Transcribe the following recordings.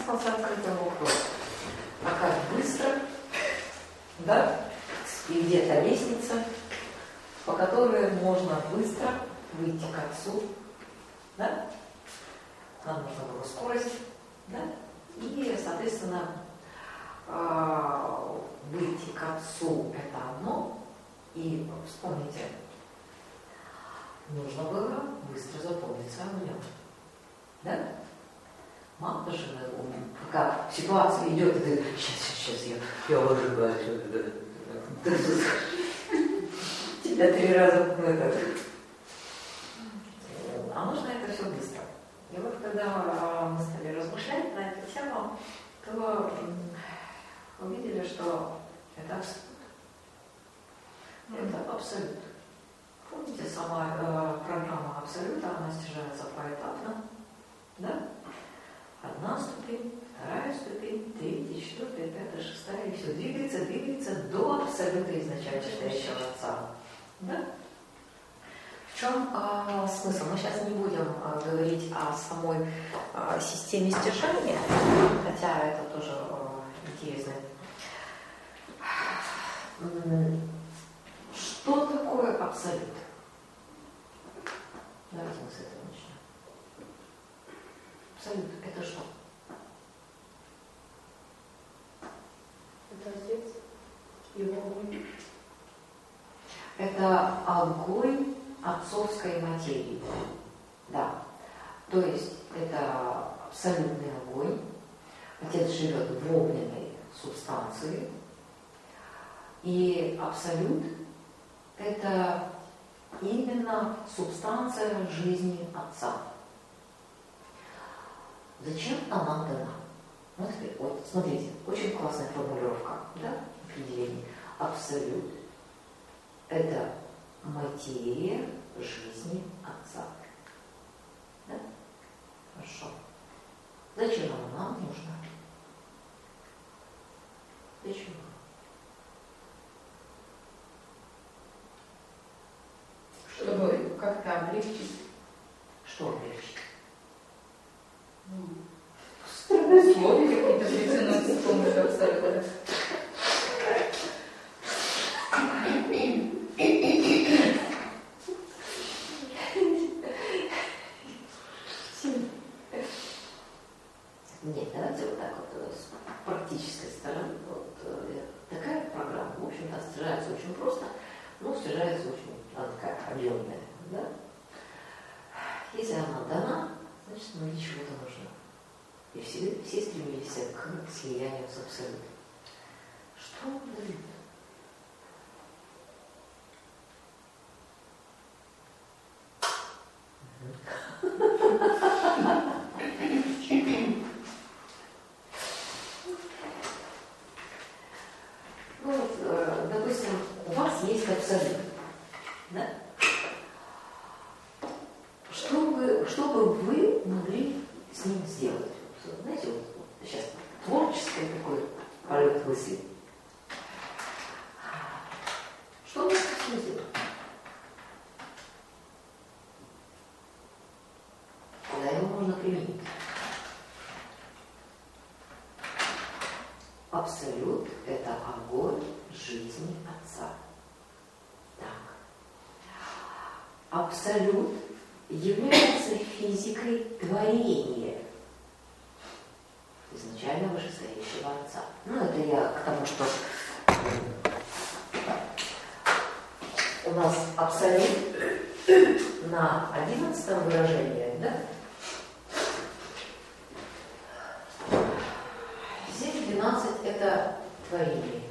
остался открытым вопрос. А как быстро, да, и где-то лестница, по которой можно быстро выйти к Отцу, да? Нам нужна была скорость, да? И, соответственно, выйти к Отцу — это одно, и вспомните, нужно было быстро запомниться о нем, да? Мало же, пока ситуация идет, и ты, сейчас я ожидаю, тебя 3 раза а нужно это все быстро. И вот когда мы стали размышлять на эту тему, то увидели, что это абсолют. Это абсолют. Помните, сама программа абсолюта, она снижается поэтапно, да? 1 ступень, 2 ступень, 3, 4, 5, 6, и все двигается до абсолюта изначально стоящего Отца. Да? В чем смысл? Мы сейчас не будем говорить о самой системе стяжания, хотя это тоже интересно. Что такое абсолют? Давайте мы с этого начнем. Абсолют — это что? Это Отец, его огонь. Это огонь отцовской материи. Да. То есть это абсолютный огонь. Отец живет в огненной субстанции. И абсолют — это именно субстанция жизни Отца. Зачем она нам дана? Вот смотрите, очень классная формулировка, да, определение. Абсолют — это материя жизни Отца. Да? Хорошо. Зачем она нам нужна? Зачем? Чтобы как-то облегчить. Что облегчить? Условия какие-то притянуть с помощью абсолюта. Нет, давайте вот так вот с практической стороны. Вот, такая программа, в общем-то, стяжается очень просто, но стяжается очень, она такая объемная, да? Если она дана, значит, она для чего-то нужна. И все стремились к слиянию с абсолютом. Что он дает? Ну вот, допустим, у вас есть абсолют, да? Что бы вы могли с ним сделать? Знаете, вот сейчас творческий такой полет мысли. Что вы с ним сделать? Куда его можно применить? Абсолют — это огонь жизни Отца. Так. Абсолют является физикой творения изначально вышестоящего Отца. Ну, это я к тому, что у нас абсолют на 11 выражении, да? Здесь 12 — это творение.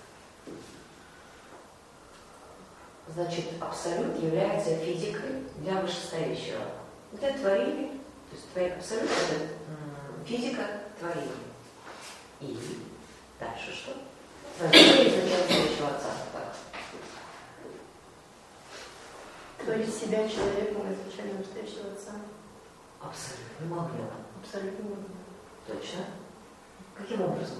Значит, абсолют является физикой для вышестоящего. Это творение, то есть твой абсолют — это физика творения. И дальше что? Творение изначально вышестоящего Отца. Так. Творить себя человеком изначально настоящего Отца. Абсолютным огнем. Абсолютно можно. Точно. Каким образом?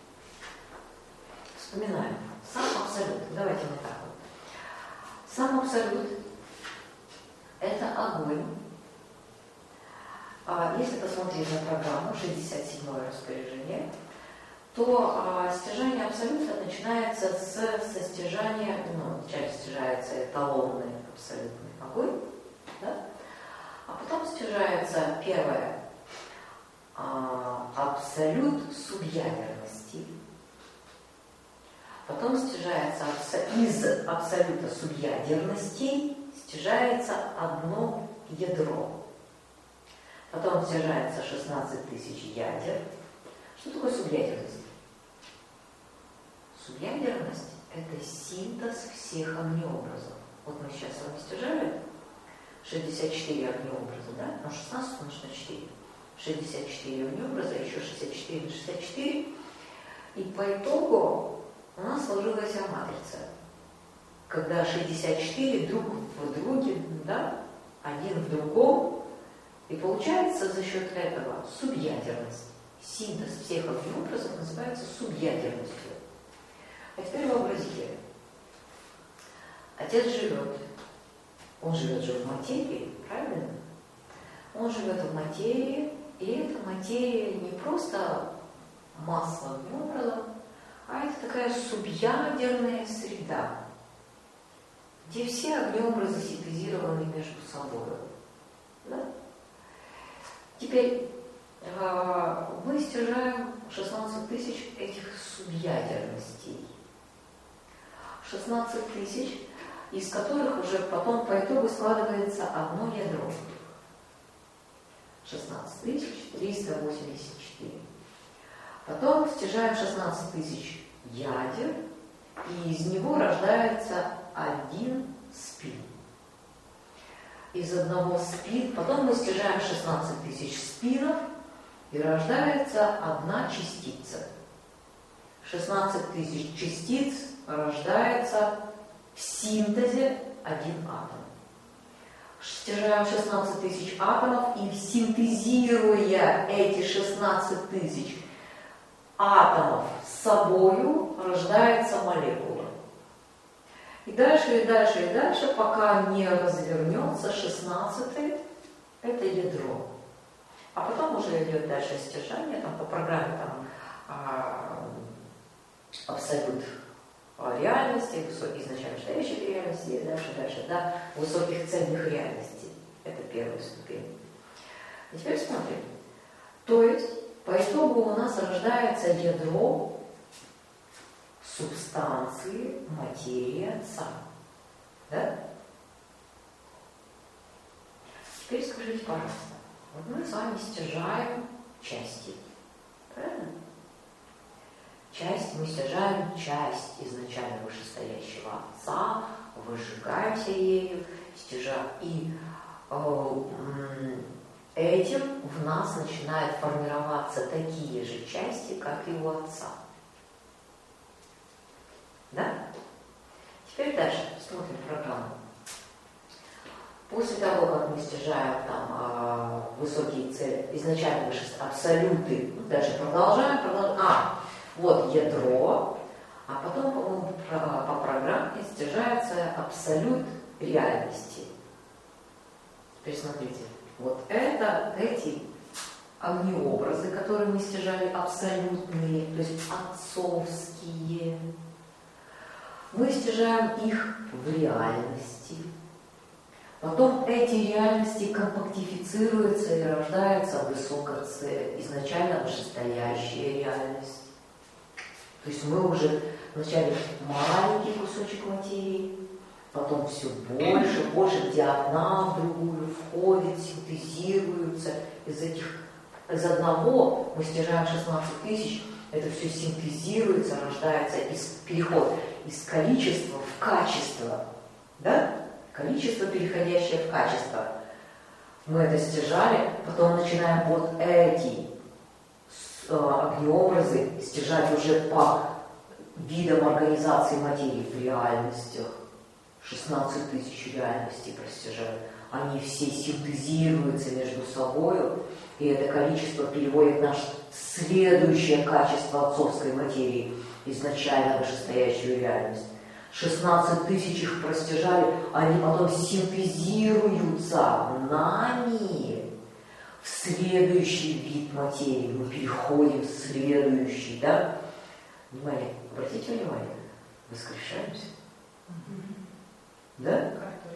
Вспоминаем. Сам абсолют. Давайте мы так вот. Сам абсолют — это огонь, если посмотреть на программу 67-е распоряжение, то стяжание абсолюта начинается со стяжания, вначале стяжается эталонный абсолютный огонь, да? А потом стяжается первое абсолют субъядерности, потом стяжается из абсолюта субъядерностей стяжается одно ядро, потом стяжается 16 тысяч ядер. Что такое субъядерность? Субъядерность – это синтез всех огнеобразов. Вот мы сейчас с вами стяжали 64 огнеобраза, да? Ну, 16 умножить на 4. 64 огнеобраза, еще 64 на 64. И по итогу у нас сложилась матрица, когда 64 друг в друге, да? Один в другом. И получается за счет этого субъядерность. Синтез всех огнеобразов называется субъядерностью. А теперь вообразите. Отец живет. Он живет же в материи, правильно? Он живет в материи, и эта материя не просто масса огнеобразов, а это такая субъядерная среда, где все огнеобразы синтезированы между собой. Да? Теперь мы стяжаем 16 тысяч этих субъядерностей. 16 тысяч, из которых уже потом по итогу складывается одно ядро. 16 384. Потом стяжаем 16 тысяч ядер, и из него рождается один спин. Из одного спина, потом мы стяжаем 16 тысяч спинов, и рождается одна частица. 16 тысяч частиц рождается в синтезе один атом. Стяжаем 16 тысяч атомов, и синтезируя эти 16 тысяч атомов с собою, рождается молекула. И дальше, и дальше, и дальше, пока не развернется 16-е, это ядро. А потом уже идет дальше стяжание, там по программе абсолют реальности, высоких изначально стоящих реальностей, и дальше, до высоких цельных реальностей. Это первая ступень. И теперь смотрим. То есть, по итогу у нас рождается ядро субстанции материи Отца. Да? Теперь скажите, пожалуйста, вот мы с вами стяжаем части. Правильно? Мы стяжаем часть изначально вышестоящего Отца, выжигаемся ею, стяжаем. И этим в нас начинают формироваться такие же части, как и у Отца. Да? Теперь дальше смотрим программу. После того, как мы стяжаем высокие цели, изначально абсолюты, дальше продолжаем. Вот ядро, а потом по программе стяжается абсолют реальности. Теперь смотрите, вот это эти огнеобразы, которые мы стяжали, абсолютные, то есть отцовские. Мы стяжаем их в реальности. Потом эти реальности компактифицируются и рождается изначально вышестоящая реальность. То есть мы уже вначале маленький кусочек материи, потом все больше, где одна в другую входит, синтезируются. Из одного мы стяжаем 16 тысяч, это все синтезируется, рождается переход из количества в качество. Да? Количество, переходящее в качество. Мы это стяжали, потом начинаем вот эти огнеобразы стяжать уже по видам организации материи в реальностях. 16 тысяч реальностей простяжают. Они все синтезируются между собой, и это количество переводит наше следующее качество отцовской материи, изначально вышестоящую реальность. 16 тысяч их простяжали, они потом синтезируются нами в в следующий вид материи, мы переходим в следующий, да? Внимание, обратите внимание, воскрешаемся. Да?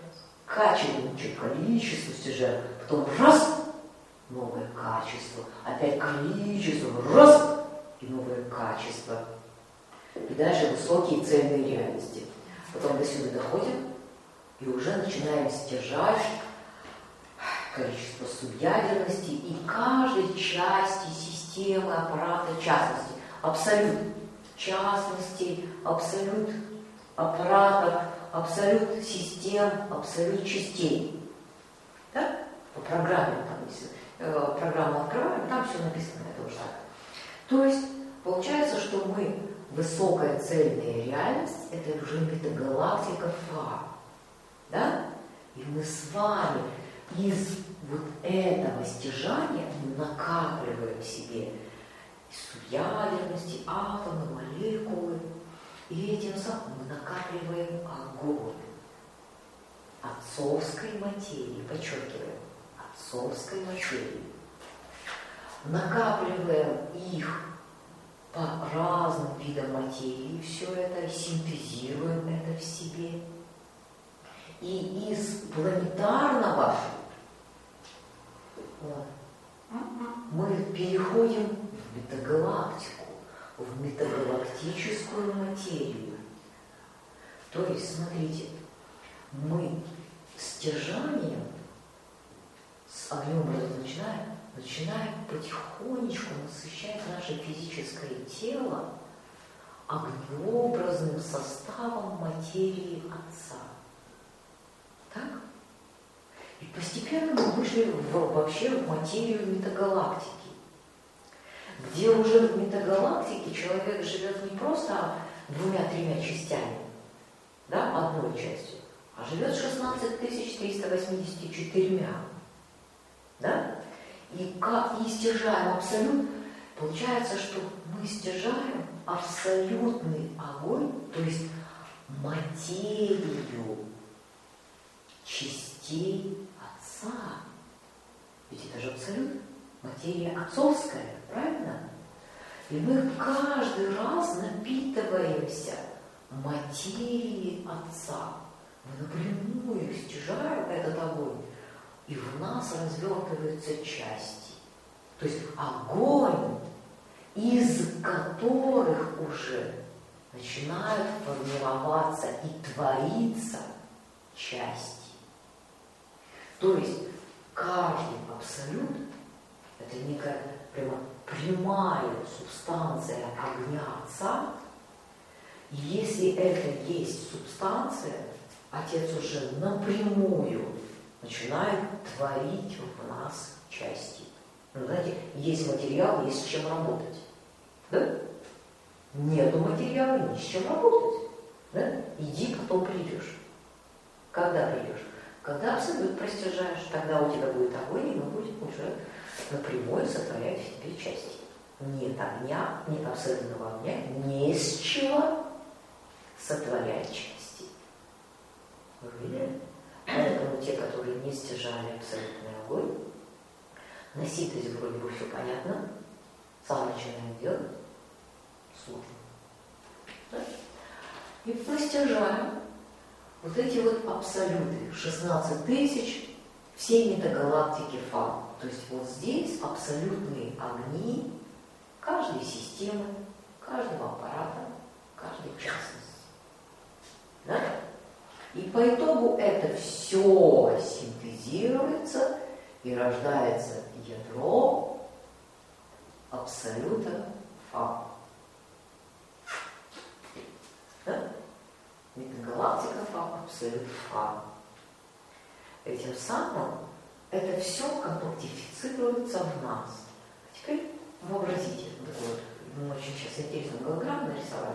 Количество стяжаем, потом раз, новое качество, опять количество, раз, и новое качество. И дальше высокие цельные реальности. Потом до сюда доходим, и уже начинаем стяжать количество субъядерности и каждой части системы, аппарата, частности. Абсолют частностей, абсолют аппаратов, абсолют систем, абсолют частей. Да? По программе, там, если программу открываем, там все написано, это уже так. То есть, получается, что мы, высокая цельная реальность, это уже метагалактика Фа. Да? И мы с вами из вот этого стяжания мы накапливаем в себе субъядерности, атомы, молекулы. И этим самым мы накапливаем огонь отцовской материи, подчеркиваем, отцовской материи. Накапливаем их по разным видам материи, все это синтезируем это в себе. И из планетарного мы переходим в метагалактику, в метагалактическую материю. То есть, смотрите, мы стяжанием с огнем начинаем потихонечку насыщать наше физическое тело огнеобразным составом материи Отца. Так? И постепенно мы вышли вообще в материю метагалактики, где уже в метагалактике человек живет не просто 2-3 частями, да, одной частью, а живет 16 384. Да? И как не стяжаем абсолют, получается, что мы стяжаем абсолютный огонь, то есть материю частей Отца. Ведь это же абсолют, материя отцовская, правильно? И мы каждый раз напитываемся материей Отца. Мы напрямую стяжаем этот огонь, и в нас развертываются части. То есть огонь, из которых уже начинают формироваться и твориться части. То есть каждый абсолют – это некая прямо прямая субстанция огня Отца. И если это есть субстанция, Отец уже напрямую начинает творить в нас части. Ну, знаете, есть материал, есть с чем работать. Да? Нету материала, ни с чем работать. Да? Иди, потом придешь. Когда придешь? Когда абсолют простяжаешь, тогда у тебя будет огонь, и мы будем уже напрямую сотворять в себе части. Нет огня, нет абсолютного огня, не с чего сотворять части. Вы видели? Поэтому те, которые не стяжали абсолютный огонь, на синтезе вроде бы все понятно, сам начинает делать сложно. Да? И постяжаем вот эти вот абсолюты, 16 тысяч, всей метагалактики Фа. То есть вот здесь абсолютные огни каждой системы, каждого аппарата, каждой частности. Да? И по итогу это все синтезируется и рождается ядро абсолюта Фа. Да? Метагалактика Фа, абсолют Фа. Этим самым это все компактифицируется в нас. Теперь вообразите, мы очень сейчас интересную голограмму нарисовали.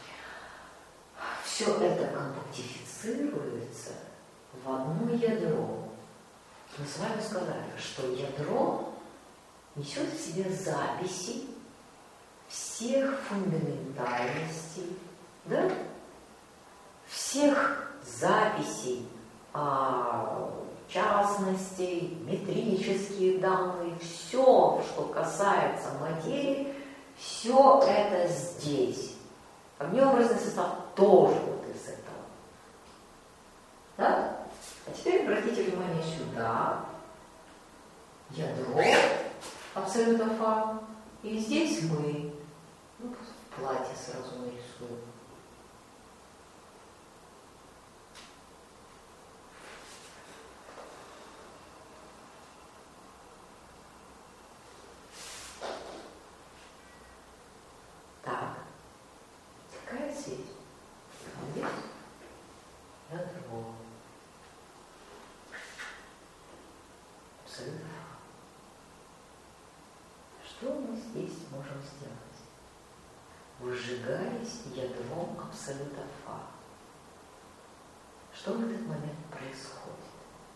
Все это компактифицируется в одно ядро. Мы с вами сказали, что ядро несет в себе записи всех фундаментальностей, да? Всех записей частностей, метрические данные, все, что касается материи, все это здесь. Огнеобразный состав тоже вот из этого. Да? А теперь обратите внимание сюда. Ядро абсолюта Фа. И здесь мы в платье сразу нарисуем. Так. Какая связь? Здесь ядро. Абсолютно. Что мы здесь можем сделать? Выжигаясь ядром абсолюта Фа. Что в этот момент происходит?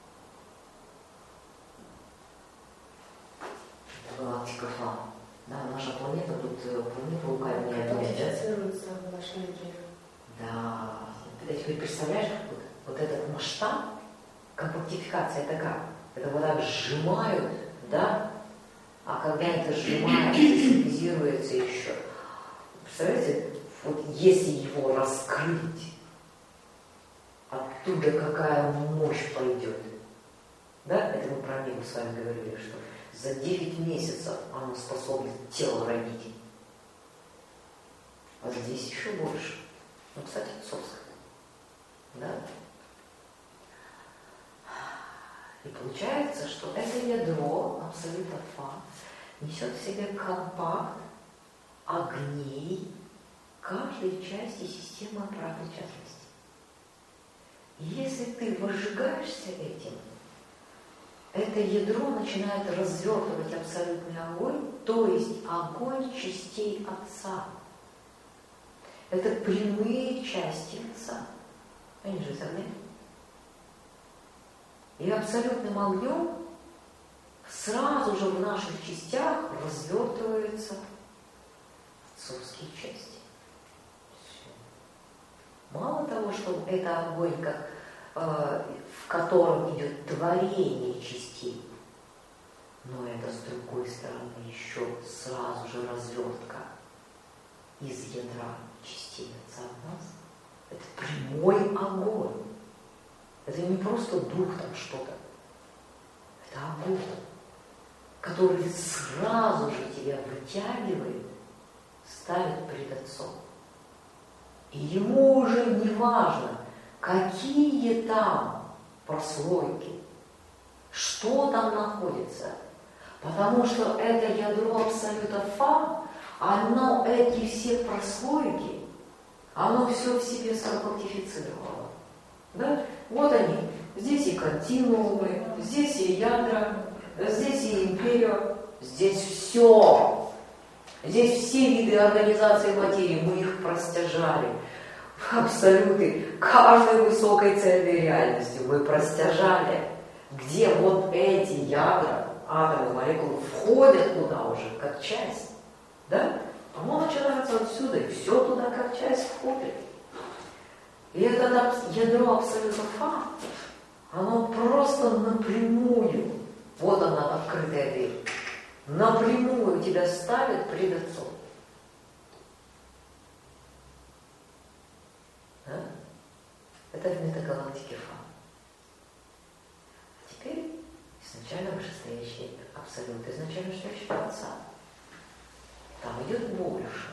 Галактика Фа. Да, наша планета, тут планета указанная. Компактифицируется в нашей энергии. Да. Ты теперь представляешь, вот этот масштаб, компактификация это как? Это вот так сжимают, да? А когда это сжимается, синтезируется еще. Представляете, вот если его раскрыть, оттуда какая мощь пойдет. Да? Это мы про Мигу с вами говорили, что за 9 месяцев оно способно тело родить. А здесь еще больше. Ну, кстати, отцовское. Да? И получается, что это ядро абсолюта Фа несет в себе компакт огней каждой части системы обратной частности. И если ты выжигаешься этим, это ядро начинает развертывать абсолютный огонь, то есть огонь частей Отца. Это прямые части Отца. Они же из огня. И абсолютным огнем сразу же в наших частях развертываются отцовские части. Все. Мало того, что это огонь, в котором идет творение частей, но это с другой стороны еще сразу же развертка из ядра частей Отца в нас. Это прямой огонь. Это не просто дух там что-то. Это огонь, который сразу же тебя вытягивает, ставит пред Отцом. И ему уже не важно, какие там прослойки, что там находится. Потому что это ядро абсолюта Фа, оно эти все прослойки, оно все в себе скомпактифицировало. Да? Вот они. Здесь и континуумы, здесь и ядра, здесь и империя, здесь все. Здесь все виды организации материи, мы их простяжали. Абсолюты каждой высокой цельной реальности мы простяжали. Где вот эти ядра, атомы, молекулы входят туда уже, как часть. Да? Оно начинается отсюда, и все туда как часть входит. И это ядро абсолюта Фа, оно просто напрямую, вот она открытая дверь, напрямую тебя ставит пред Отцом. Да? Это в метагалактике Фа. А теперь изначально вышестоящий абсолют, изначально вышестоящего Отца. Там идет больше.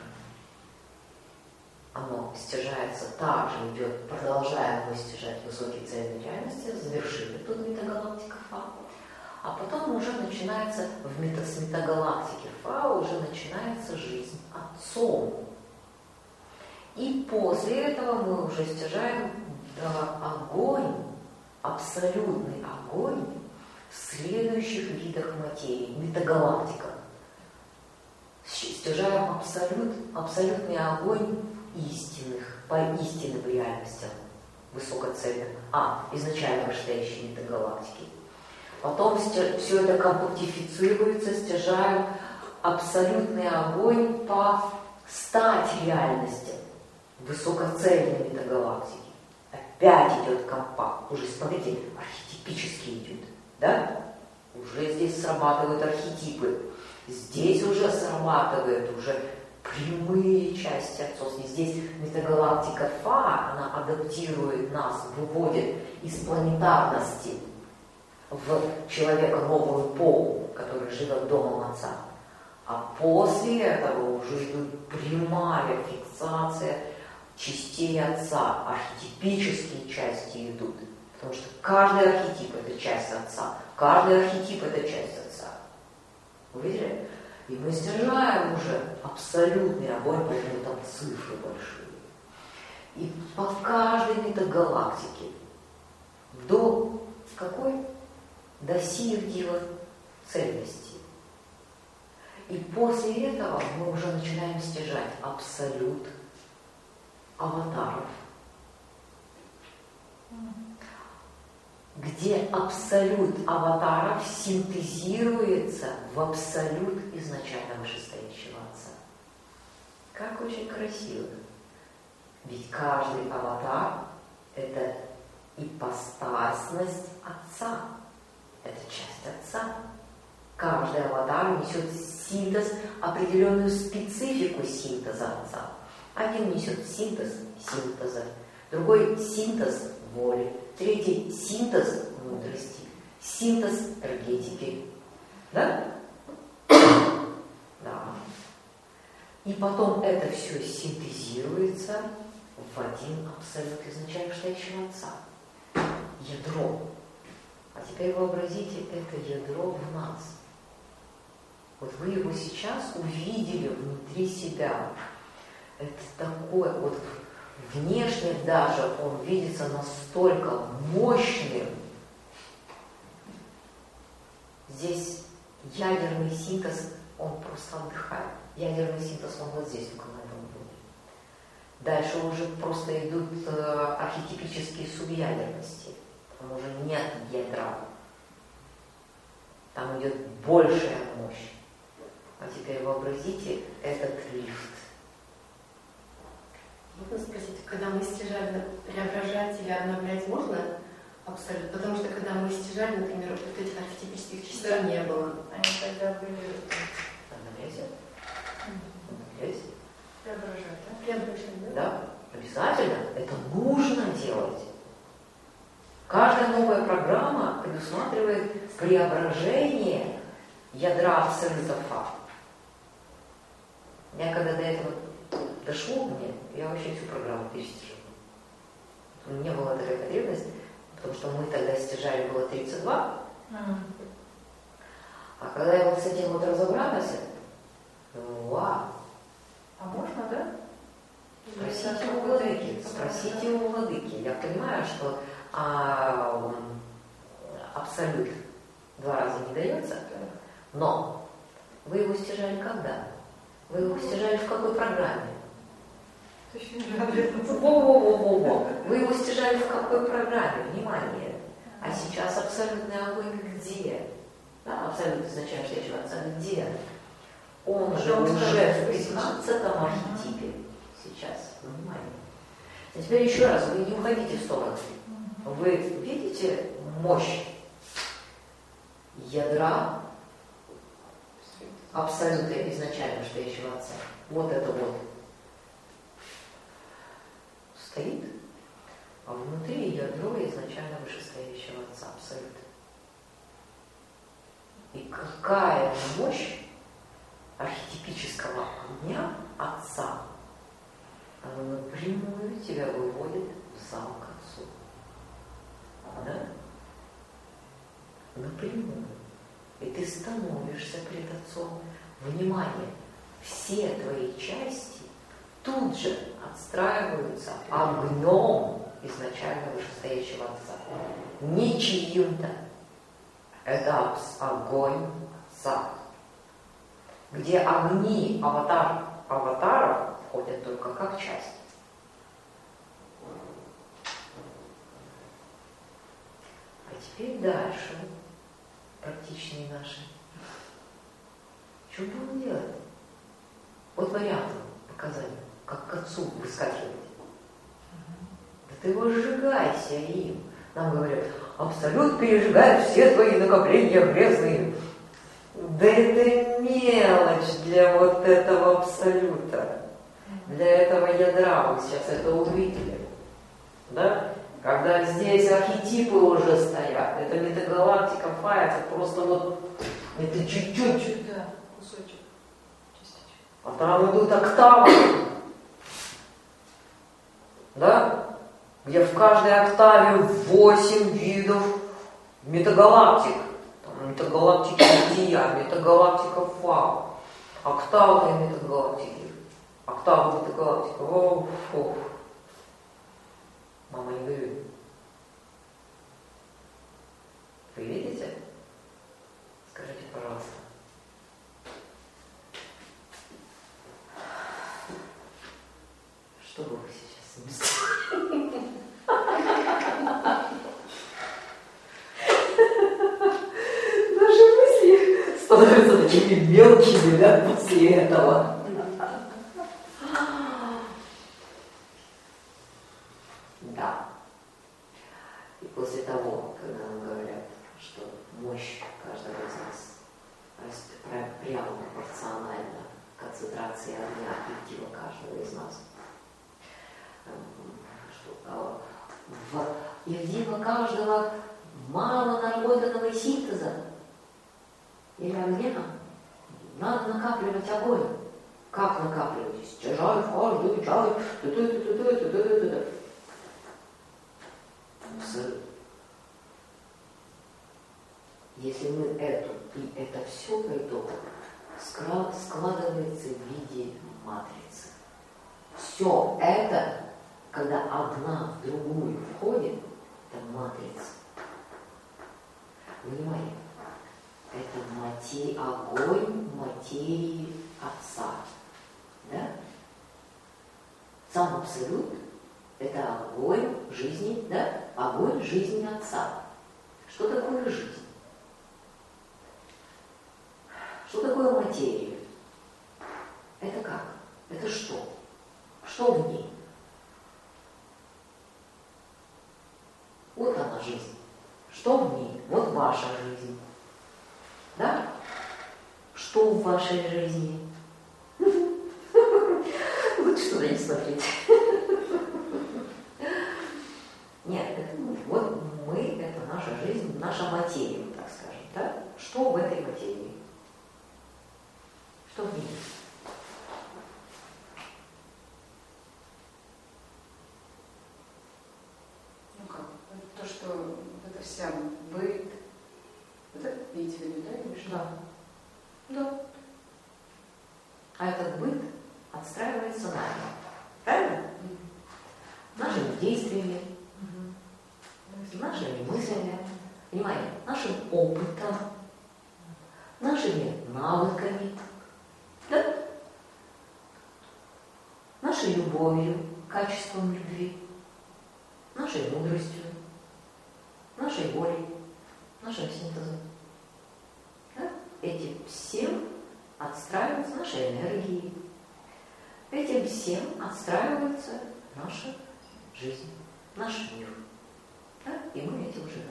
Оно стяжается, также идет, продолжая мы стяжать высокие цельные реальности, завершили тут метагалактика Фа. А потом уже начинается, с метагалактики Фа уже начинается жизнь Отцом. И после этого мы уже стяжаем огонь, абсолютный огонь в следующих видах материи, метагалактиках. Стяжаем абсолютный огонь по истинным реальностям высокоцельным, изначально вышестоящей метагалактики. Потом все это компактифицируется, стяжаем абсолютный огонь по стать реальностям высокоцельной метагалактики. опять идет компакт. Уже, смотрите, архетипически идет, да? Уже здесь срабатывают архетипы. Здесь уже срабатывают уже прямые части отцовства. Здесь метагалактика Фа, она адаптирует нас, выводит из планетарности в человека новую эпоху, который живет домом отца. А после этого уже идет прямая фиксация частей отца. Архетипические части идут. Потому что каждый архетип – это часть отца. Каждый архетип – это часть отца. Вы видели? И мы стяжаем уже абсолютный огонь, поэтому там цифры большие. И по каждой метагалактике до какой? До сиевдива цельности. И после этого мы уже начинаем стяжать абсолют аватаров. Где абсолют аватаров синтезируется в абсолют изначально вышестоящего отца. Как очень красиво. Ведь каждый аватар – это ипостасность отца. Это часть отца. Каждый аватар несет синтез, определенную специфику синтеза отца. Один несет синтез синтеза, другой синтез воли, третий синтез мудрости, синтез энергетики. Да? Да. И потом это все синтезируется в один абсолют изначально вышестоящего отца. Ядро. А теперь вообразите это ядро в нас. Вот вы его сейчас увидели внутри себя. Это такое, вот внешне даже он видится настолько мощным. Здесь ядерный синтез, он просто отдыхает. Ядерный синтез, он вот здесь только на этом будет. Дальше уже просто идут архетипические субъядерности. Там уже нет ядра. Там идет большая мощь. А теперь вообразите этот лифт. Можно спросить, когда мы стяжали, преображать или обновлять можно абсолютно? Потому что когда мы стяжали, например, вот этих архетипических частей не было. Они тогда были... Обновляйте. Преображать, да? Преображать, да? Да, обязательно. Это нужно делать. Каждая новая программа предусматривает преображение ядра абсолюта Фа. Я когда до этого дошло мне, я вообще всю программу перестижила. У меня была такая потребность, потому что мы тогда стяжали было 32. А когда я вот с этим вот разобралась, вау. А можно, да? Спросите у владыки, спросите у владыки. Я понимаю, что абсолют 2 раза не дается, но вы его стяжали когда? Вы его стяжали в какой программе? Во-во-во-во-во. Вы его стяжали в какой программе? Внимание. А сейчас абсолютный огонь где? Да, абсолют изначально стоящего отца где? Он же уже в 15-м архетипе. Сейчас. Внимание. А теперь еще раз, вы не уходите в сторону. Вы видите мощь ядра абсолюта изначально стоящего отца? Вот это вот стоит, а внутри ядро изначально вышестоящего отца абсолюта. И какая мощь архетипического огня отца, она напрямую тебя выводит в зал к отцу. Да? Напрямую. И ты становишься пред отцом. Внимание, все твои части тут же отстраиваются огнем изначально вышестоящего отца. Не чьим-то. Это огонь отца. Где огни аватаров входят только как часть. А теперь дальше, практичнее наши. Что будем делать? Вот вариант показать, как к отцу выскакивать. Да Ты возжигайся им. Нам говорят, абсолют пережигает все твои накопления грязные. Да это мелочь для вот этого абсолюта. Для этого ядра. Вы сейчас это увидели. Да? Когда здесь архетипы уже стоят. Это метагалактика Фа, это просто вот, это чуть-чуть. Да, кусочек, частичек. А там идут октавы. Да? Где в каждой октаве 8 видов метагалактик. Там метагалактика бытия, метагалактика Фа. Октавы метагалактики. Октавы метагалактика. О, фу. Мама не говорит. Вы видите? Скажите, пожалуйста. Что бы вы сейчас смыслили? Наши мысли становятся такими мелкими, да, после этого. Да. И после того, когда нам говорят, что мощь каждого из нас растет прямо пропорционально концентрации огня и тела каждого из нас, и в тело каждого мало наработанного синтеза или огня, надо накапливать огонь. Как накапливать? Стяжай в каждую чай. Абсолютно. Если мы эту и это все по итогу складывается в виде матрицы. Все это, когда одна в другую входит, это матрица. Внимание. Это огонь материи Отца. Да? Сам Абсолют – это огонь жизни, да? Огонь жизни Отца. Что такое жизнь? Что такое материя? Это как? Это что? Что в ней? Вот она жизнь. Что в ней? Вот ваша жизнь. Да? Что в вашей жизни? Лучше туда не смотреть. Нет, это мы. Вот мы, это наша жизнь, наша материя, так скажем. Да? Что в этой материи? Что в ней? Ну как? То, что это вся быт. Это имеете в виду, да, или что? Да. Да. А этот быт отстраивается нами. Правильно? Нашими действиями, нашими мыслями, понимаете, нашим опытом, нашими навыками, да? Нашей любовью, качеством любви, нашей мудростью, нашей волей, нашим синтезом. Да? Этим всем отстраивается наша энергия. Этим всем отстраивается наша жизнь, наш мир. Да? И мы этим живем.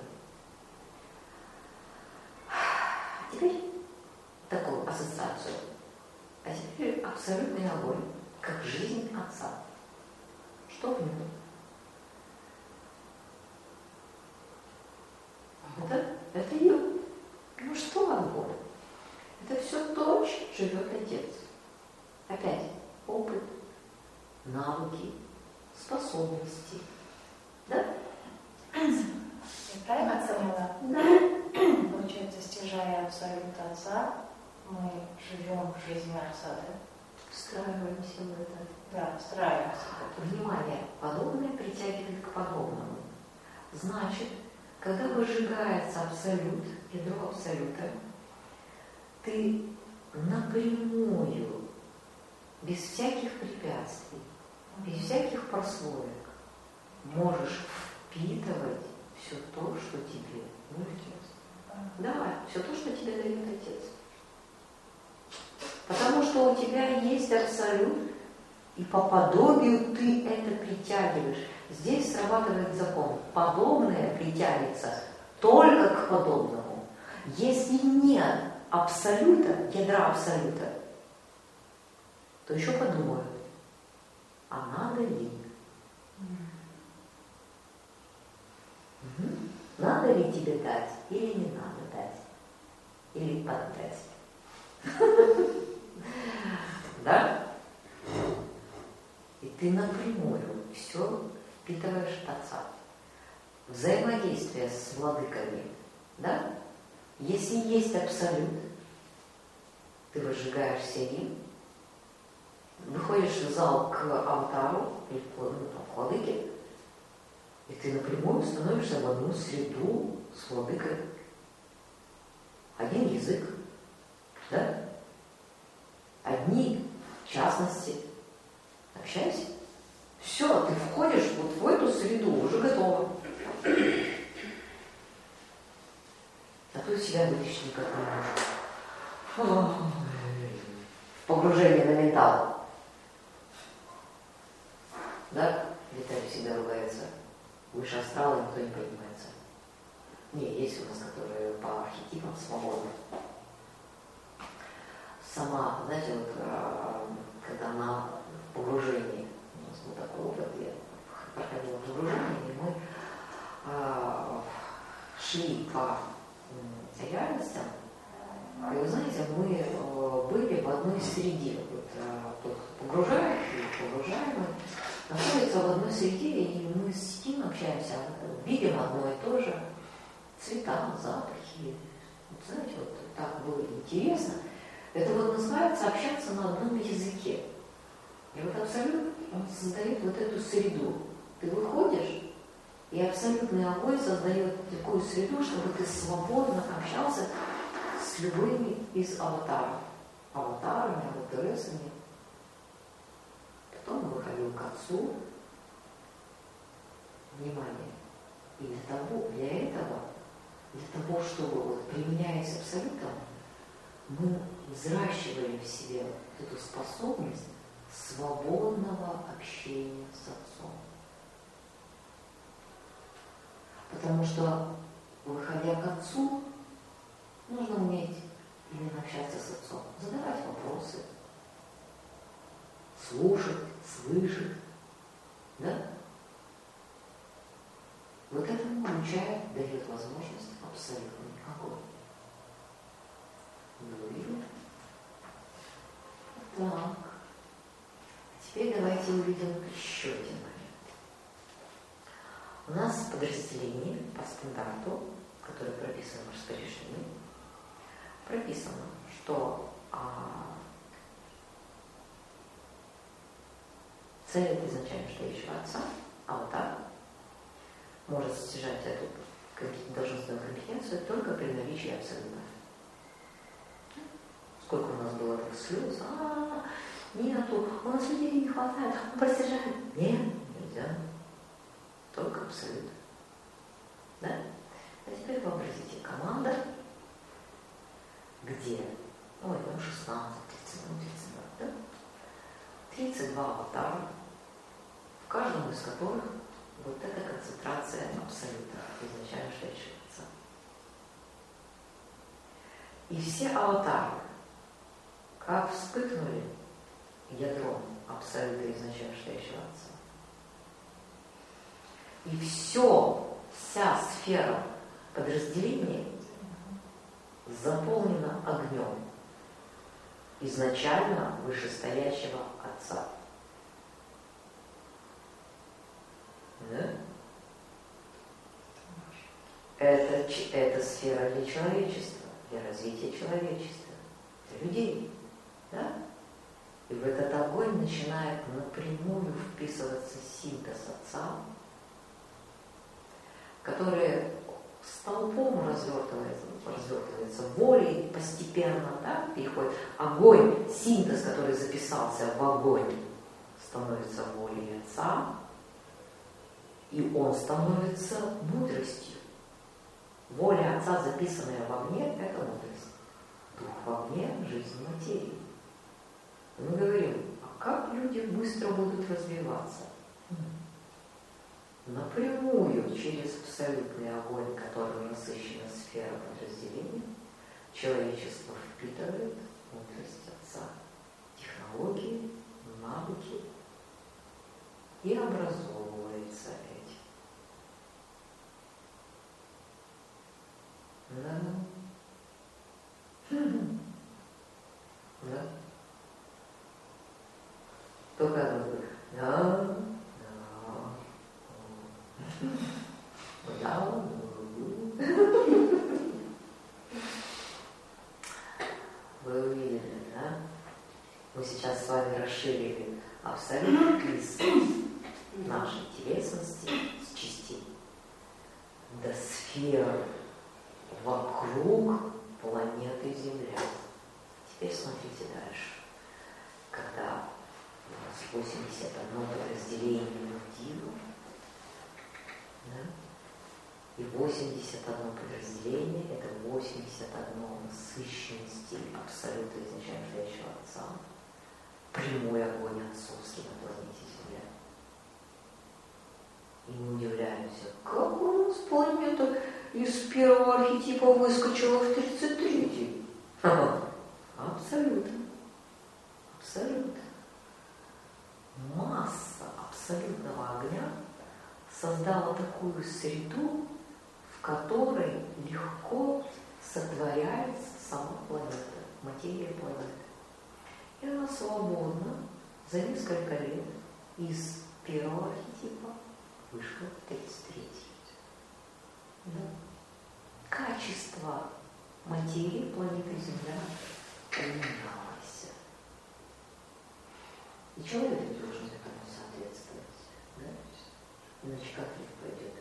Теперь такую ассоциацию. А теперь абсолютный огонь, как жизнь Отца. Что в нем? Это ее. Ну что огонь? Это все то, чем живет Отец. Опять опыт, навыки, способности. Да? Я правильно поняла? Да. Получается, стяжая абсолют Отца, мы живем в жизни Отца, да? Встраиваемся в это. Да, встраиваемся. Внимание, подобное притягивает к подобному. Значит, когда выжигается абсолют, ядро абсолюта, ты напрямую, без всяких препятствий, без всяких прослоек, можешь впитывать все то, что тебе дает Отец. Да, все то, что тебе дает Отец. Потому что у тебя есть абсолют, и по подобию ты это притягиваешь. Здесь срабатывает закон. Подобное притянется только к подобному. Если нет абсолюта, ядра абсолюта, то еще подумают, а надо ли? Надо ли тебе дать или не надо дать? Или поддать? Да? И ты напрямую все впитываешь от Отца. Взаимодействие с владыками. Да? Если есть абсолют, ты выжигаешься им, выходишь в зал к аватару или к владыке, и ты напрямую становишься в одну среду с владыкой. Один язык, да? Одни частности. Общайся. Все, ты входишь вот в эту среду, уже готово. А тут себя вытащить никак не можешь. Погружение на ментал. Да? Виталий всегда ругается. Выше астрала никто не поднимается. Не, есть у нас, которые по архетипам свободны. Сама, знаете, вот когда на погружении, у нас был такой опыт, я проходила погружение, и мы шли по реальностям. И вы знаете, мы были в одной среде. Вот, тот погружаемый и погружаемый находятся в одной среде, и мы сидим, общаемся, видим одно и то же. Цвета, запахи. Вот, знаете, вот так было интересно. Это вот называется общаться на одном языке. И вот абсолют, он создает вот эту среду. Ты выходишь, и абсолютный огонь создает такую среду, чтобы ты свободно общался с любыми из аватаров. Аватарами, аватаресами. Потом он выходил к Отцу. Внимание. И для того, чтобы, вот, применяясь абсолютом, мы взращивали в себе эту способность свободного общения с Отцом. Потому что, выходя к Отцу, нужно уметь именно общаться с Отцом, задавать вопросы, слушать, слышать. Да? Вот этому обучает, дает возможность абсолютный огонь. Так. Теперь давайте увидим еще один момент. У нас в подразделении по стандарту, который прописан в распоряжении, прописано, что цель изначально стоящего Отца, аватар, может стяжать эту должностную компетенцию только при наличии абсолюта. Сколько у нас было так слез, нету, у нас людей не хватает, он простяжает. Нет, нельзя. Только абсолют. Да? А теперь вообразите, команда, где, 16, 32, да? 32 аватара, в каждом из которых вот эта концентрация абсолюта, изначально стоящего Отца. И все аватары, как вспыхнули ядром абсолюта изначально стоящего Отца. И вся сфера подразделения заполнена огнем изначально вышестоящего Отца. Да? Это сфера для человечества, для развития человечества, для людей. Да? И в этот огонь начинает напрямую вписываться синтез Отца, который столпом развертывается волей постепенно, да, переходит. Огонь, синтез, который записался в огонь, становится волей Отца, и он становится мудростью. Воля Отца, записанная в огне, это мудрость. Дух в огне, жизнь в материи. Мы говорим, а как люди быстро будут развиваться? напрямую через абсолютный огонь, которым насыщена сфера подразделения, человечество впитывает мудрость Отца, технологии, навыки и образовывается этим. Да. Да. Только одно. Да. Да. Вы увидели, да? Мы сейчас с вами расширили абсолютный лист нашей телесности с частей до сфер вокруг планеты Земля. Теперь смотрите дальше. Когда у нас 81 подразделение Мудила, да? И 81 подразделение – это 81 насыщенности абсолютно изначально живущего Отца, прямой огонь отцовский на планете Земля. И мы удивляемся, как у нас планета из первого архетипа выскочила в 33-й. Абсолютно. Абсолютно. Масса абсолютного огня создала такую среду, в которой легко сотворяется сама планета, материя планеты. И она свободно за несколько лет из первого архетипа вышла в 33-й. Да. Качество материи планеты Земля поменялось. И человек должен этому соответствовать. Да? Иначе как ли пойдет?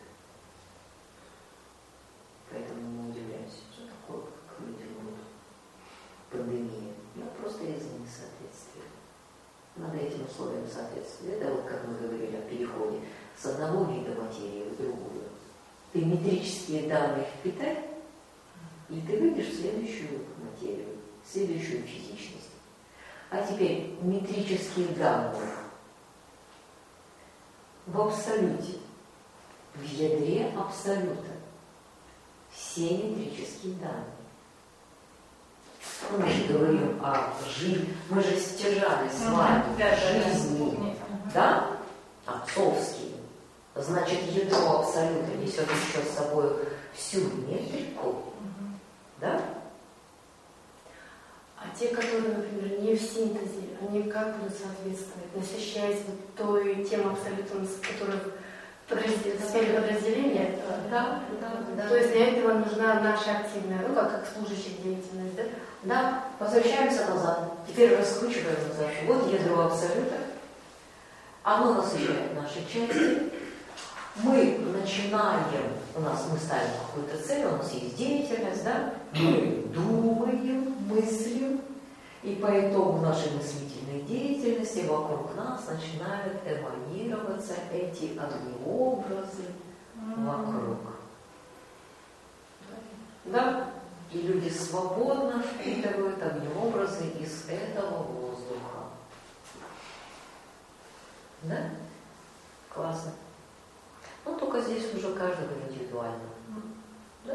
Поэтому мы удивляемся, что такое, как люди будут. Пандемия. Ну, просто из-за несоответствия. Надо этим условиям соответствовать. Это вот как мы говорили о переходе с одного вида материи в другую. Ты метрические данные впитай, и ты выйдешь в следующую материю, в следующую физичность. А теперь метрические данные в абсолюте, в ядре абсолюта. Все метрические данные. Мы же говорим о жизни, мы же стяжали с вами жизни, да? Отцовские. Значит, ядро абсолюта несет еще с собой всю метрику, да? А те, которые, например, не в синтезе, они как будут соответствовать, насыщаясь вот тем абсолютом, с которых подразделения? Да. То есть для этого нужна наша активная, ну как служащая деятельность, да? Да, возвращаемся назад. Теперь раскручиваем назад. Вот ядро абсолюта. Оно насыщает наши части. Мы начинаем, мы ставим какую-то цель, у нас есть деятельность, да? Мы думаем, мыслим, и по итогу нашей мыслительной деятельности вокруг нас начинают эманироваться эти огнеобразы вокруг. Да? И люди свободно впитывают огнеобразы из этого воздуха. Да? Классно. Ну, только здесь уже каждого индивидуально. Да?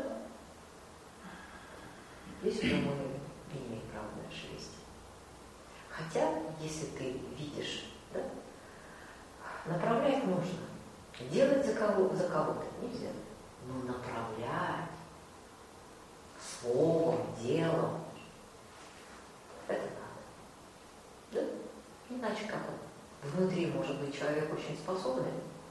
Здесь уже мы не имеем права дальше вести. Хотя, если ты видишь, да, направлять нужно. Делать за кого-то нельзя. Но направлять словом, делом, это надо. Да? Иначе как он? Внутри может быть человек очень способный,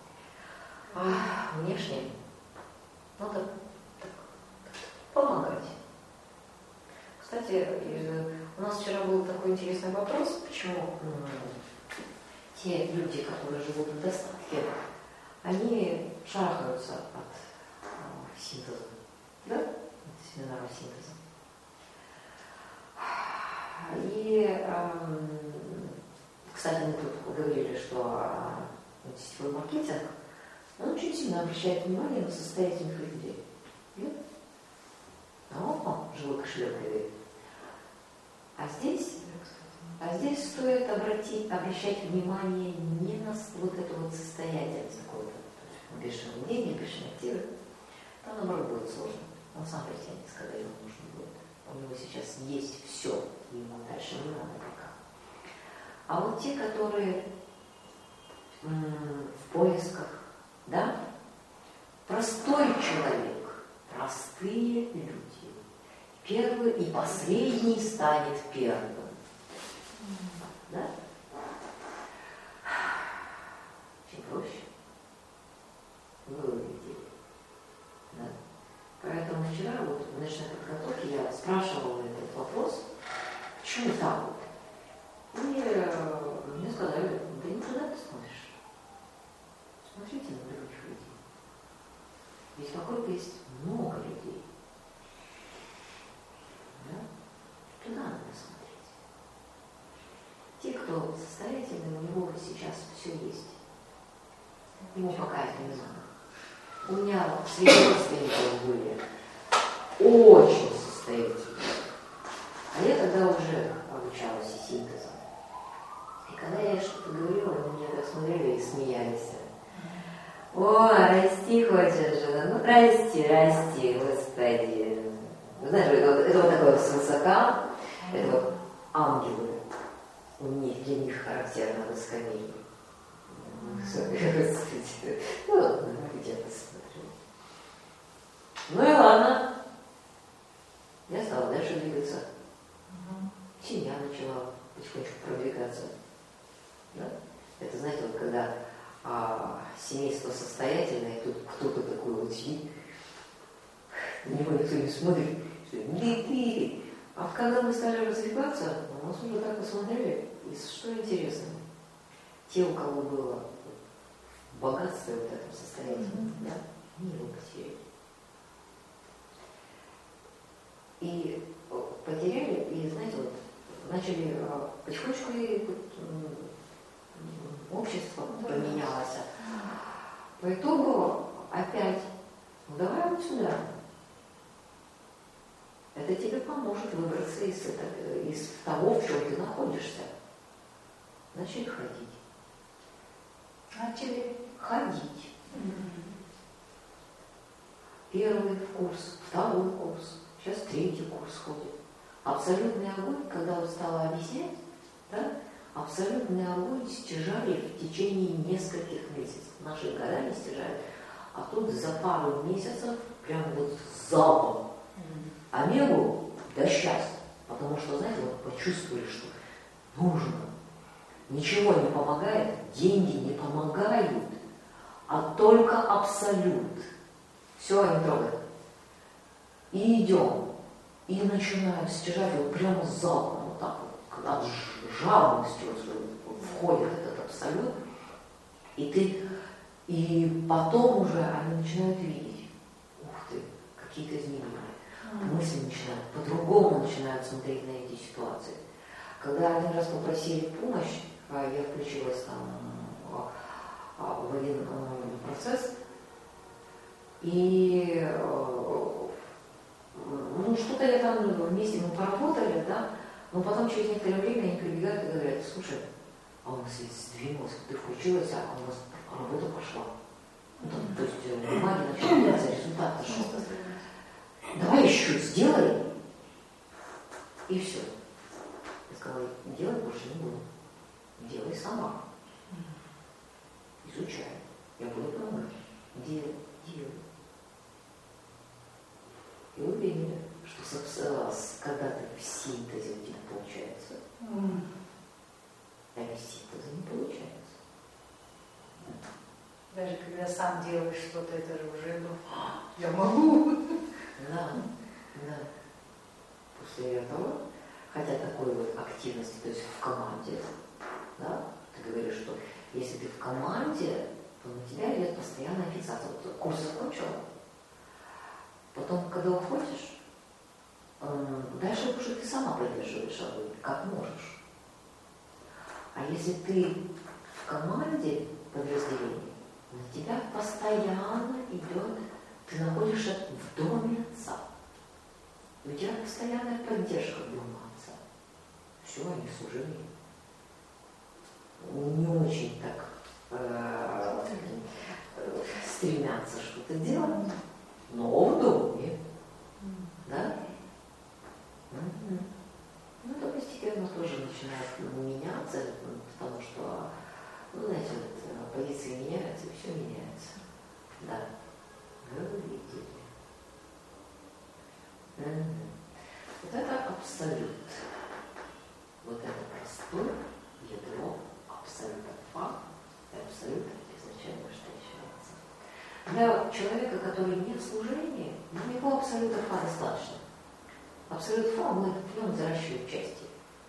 а внешне надо так помогать. Кстати, у нас вчера был такой интересный вопрос, почему те люди, которые живут в достатке, они шарахаются от синтеза, да? От семинара синтеза. И, кстати, мы тут говорили, что сетевой маркетинг, он очень сильно обращает внимание на состоятельных людей. Нет? Живой кошелек говорит. А здесь стоит обращать внимание не на вот эту вот состоятельность какую-то. бешеные деньги, бешеные активы, то наоборот будет сложно. Он сам притянется, когда ему нужно будет. У него сейчас есть все, и ему дальше не надо пока. А вот те, которые в поисках, да, простой человек, простые люди. Первый и последний станет первым. Да? Чем проще. Вы увидели. Да? Поэтому вчера вот в начальной подготовке я спрашивала этот вопрос, почему так вот? И мне сказали, да никуда ты смотришь. Смотрите на других людей. Ведь вокруг есть много людей. Да? Туда надо смотреть. Те, кто состоятельный, у него сейчас все есть. Ему пока это не надо. У меня среди родственников были очень состоятельные. А я тогда уже обучалась и синтезом. И когда я что-то говорила, они меня так смотрели и смеялись. О, расти хочешь же, ну расти, расти, господи. Знаешь, это вот такое свысока, это вот ангелы. У них, для них характерно высокомерие. Господи, ну ладно, где посмотрю. Ну и ладно. Я стала дальше двигаться. Семья начала потихонечку продвигаться. Да? Это, знаете, вот когда семейство состоятельное, тут кто-то такой вот сидит, на него никто не смотрит, что ты. А когда мы стали развиваться, на нас уже так посмотрели, и что интересно, те, у кого было богатство в этом состоянии, да, они его потеряли. И потеряли, и, знаете, вот начали потихонечку и общество поменялось. По итогу опять, ну давай вот сюда. Это тебе поможет выбраться из того, в чем ты находишься. Начали ходить. Начали ходить. Первый курс, второй курс, сейчас третий курс ходит. Абсолютный огонь, когда вот стала объяснять, да, абсолютный огонь стяжали в течение нескольких месяцев. Наши годами стяжали. А тут за пару месяцев прям вот залпом. Омегу до счастья. Потому что, знаете, вот почувствовали, что нужно. Ничего не помогает, деньги не помогают, а только абсолют. Все, они трогают. И идем. И начинаем стяжать вот прямо залпом, вот так вот, когда жадностью входит этот абсолют, и потом уже они начинают видеть, ух ты, какие-то изменения. Мысли начинают, по-другому начинают смотреть на эти ситуации. Когда один раз попросили помощь, я включилась там в один процесс, и ну, что-то я там вместе мы поработали, да, но потом через некоторое время они прибегают и говорят, слушай, а у нас ведь сдвинулось, ты включилась, а у нас работа пошла. Ну, то есть магия начала делаться, результат зашел. Давай еще сделай. И все. Я сказала, делать больше не буду. Делай сама. Изучай. Я буду помогать. Делай. И уверена, что когда ты в синтезе у тебя получается, а без синтеза не получается. Даже когда сам делаешь что-то, это же уже, я могу. Да. После этого, хотя такой вот активности, то есть в команде, да, ты говоришь, что если ты в команде, то на тебя идет постоянная фиксация. Вот курс закончила, потом, когда уходишь, дальше уже ты сама поддерживаешь огонь, как можешь. А если ты в команде подразделения, на тебя постоянно идет, ты находишься в доме отца. У тебя постоянная поддержка дома отца. Все, они служили. Не очень так с стремятся что-то делать, но в доме. Да? Ну, это постепенно тоже начинает меняться, потому что, ну, знаете, вот позиции меняются, и все меняется. Да. Вы видели. Вот это абсолют. Вот это простое ядро абсолюта факт и абсолюта изначально настоящего отца. Для человека, который не в служении, у него абсолюта фа достаточно. Абсолют фа мы в взращиваем части.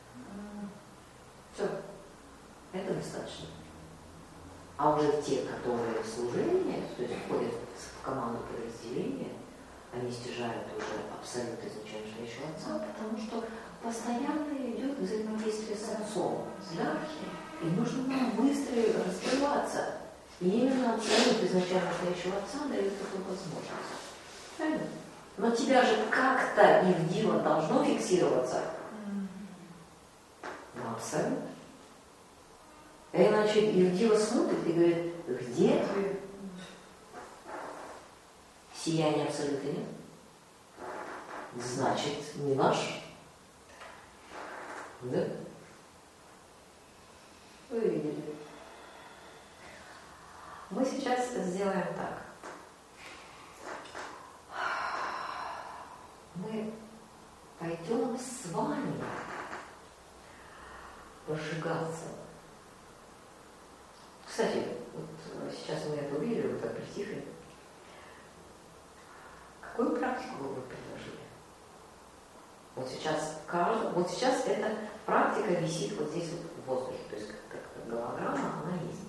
Все. Это достаточно. А уже те, которые в служении, то есть входят в команду подразделения, они стяжают уже абсолют изначально настоящего отца, потому что постоянно идет взаимодействие с отцом. Да? И нужно нам быстро раскрываться. И именно абсолют изначально настоящего отца дает такую возможность. Правильно? Но тебя же как-то Ивдива должно фиксироваться. Ну, абсолют. А иначе Ивдива смотрит и говорит, где ты? Сияния абсолюта нет. Значит, не наш. Да? Вы видели. Мы сейчас сделаем так. Мы пойдем с вами пожигаться. Кстати, вот сейчас мы это увидели, вот так притихли. Какую практику вы бы предложили? Вот сейчас эта практика висит вот здесь вот в воздухе, то есть как голограмма, она есть.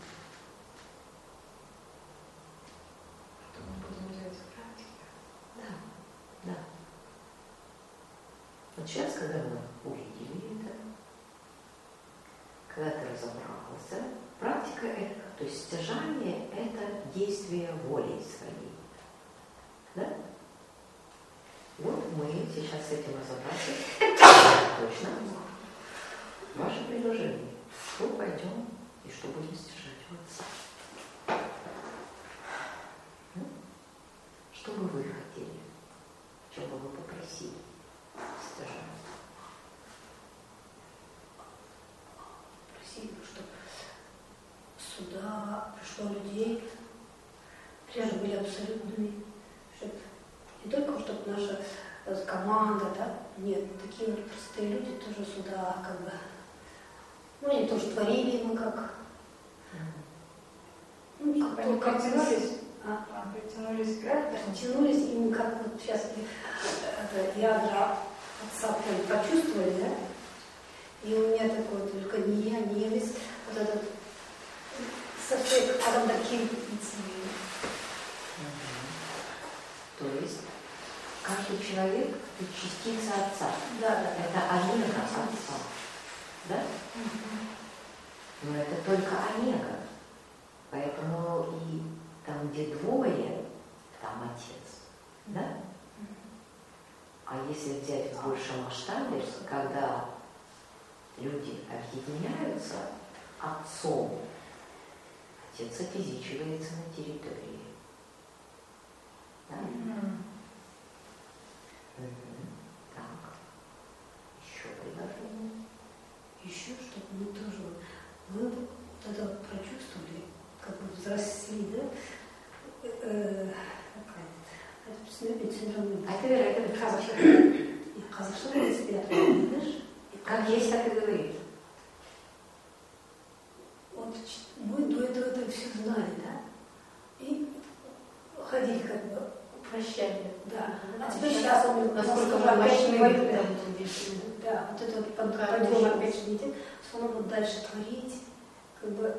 Что мы будем делать в практике? Да. Вот сейчас, когда мы увидели это, когда ты разобрался, практика это, то есть стяжание это действие воли своей. Да? Вот мы сейчас с этим разобрались. Точно. Ваше предложение. Что пойдем и что будем стяжать у отца? Что бы вы хотели? В чем бы вы попросили стяжать? Просили, чтобы сюда пришло людей, прежде были абсолютными, чтобы не только чтобы наша команда, да, нет, такие вот простые люди тоже сюда как бы, ну они тоже творили, мы как, ну как Они только притянулись? притянулись к этому, тянулись, и мы как вот сейчас это ядра отца прям почувствовали, да, и у меня такое только ненависть, вот этот совсем адам таким. То есть каждый человек – это частица отца. Да. Это омега отца. Да? Но это только омега. Поэтому и там, где двое, там отец. Да? А если взять в большем масштабе, когда люди объединяются отцом, отец офизичивается на территории. Да? Так. Еще предложение. Еще, чтобы мы тоже, вы вот это вот прочувствовали, как бы взросли, да? Как есть, так и говорит. Вот мы до этого все знали, да? И ходили как бы прощали. Да. А теперь сейчас он насколько мы мощны, да, вот это вот подъем опять же видите, что он вот дальше творить, как бы.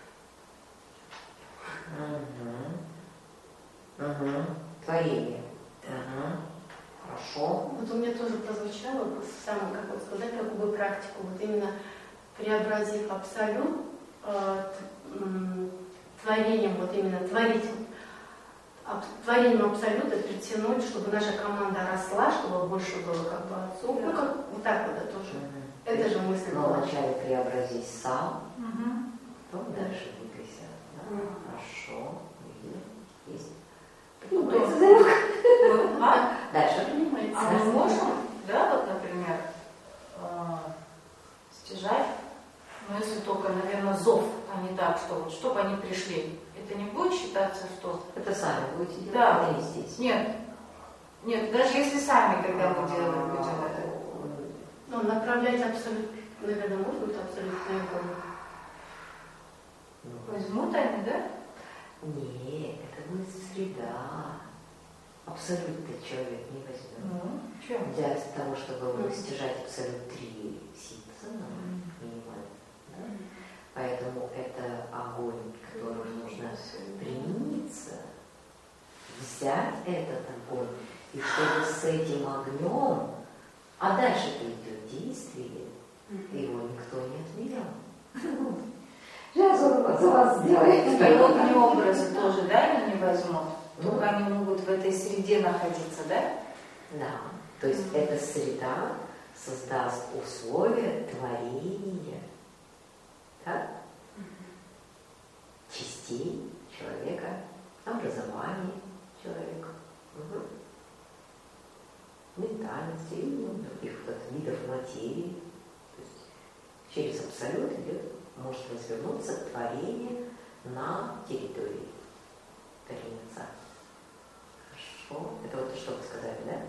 Творение. Хорошо. Вот у меня тоже прозвучало, самое, как вот сказать, какую практику, вот именно преобразив абсолют, творением, вот именно творить, творением абсолюта притянуть, чтобы наша команда росла, чтобы больше было как бы отцов. Ну, как вот так вот это тоже. Это же мысль Но была. вначале преобразись сам, потом дальше двигайся. Да? Хорошо. Есть. Принимается. Дальше. А мы можем, да, вот, например, стяжать, но если только, наверное, зов, а не так, что вот, чтобы они пришли. Это не будет считаться, что... Это сами будете делать, Да. а не здесь. Нет, даже если сами, когда мы делаем, будем это. Ну, направлять абсолютно, наверное, может быть абсолютно огонь. Возьмут они, да? Нет, это будет среда. Абсолютно человек не возьмет. Чем? Для того, чтобы стяжать абсолют 3 ситца, минимально. Да? Поэтому это огонь, которому нужно примениться, взять этот огонь, и чтобы с этим огнем, а дальше-то идет действие, его никто не отменял. Сейчас он за вас сделает. Природные образы тоже, да, они не возьмут? Только они могут в этой среде находиться, да? Да. То есть эта среда создаст условия творения, да? Частей человека, образования человека, ментальности и других видов материи. То есть через абсолют может развернуться творение на территории Творца. Хорошо. Это вот что вы сказали, да?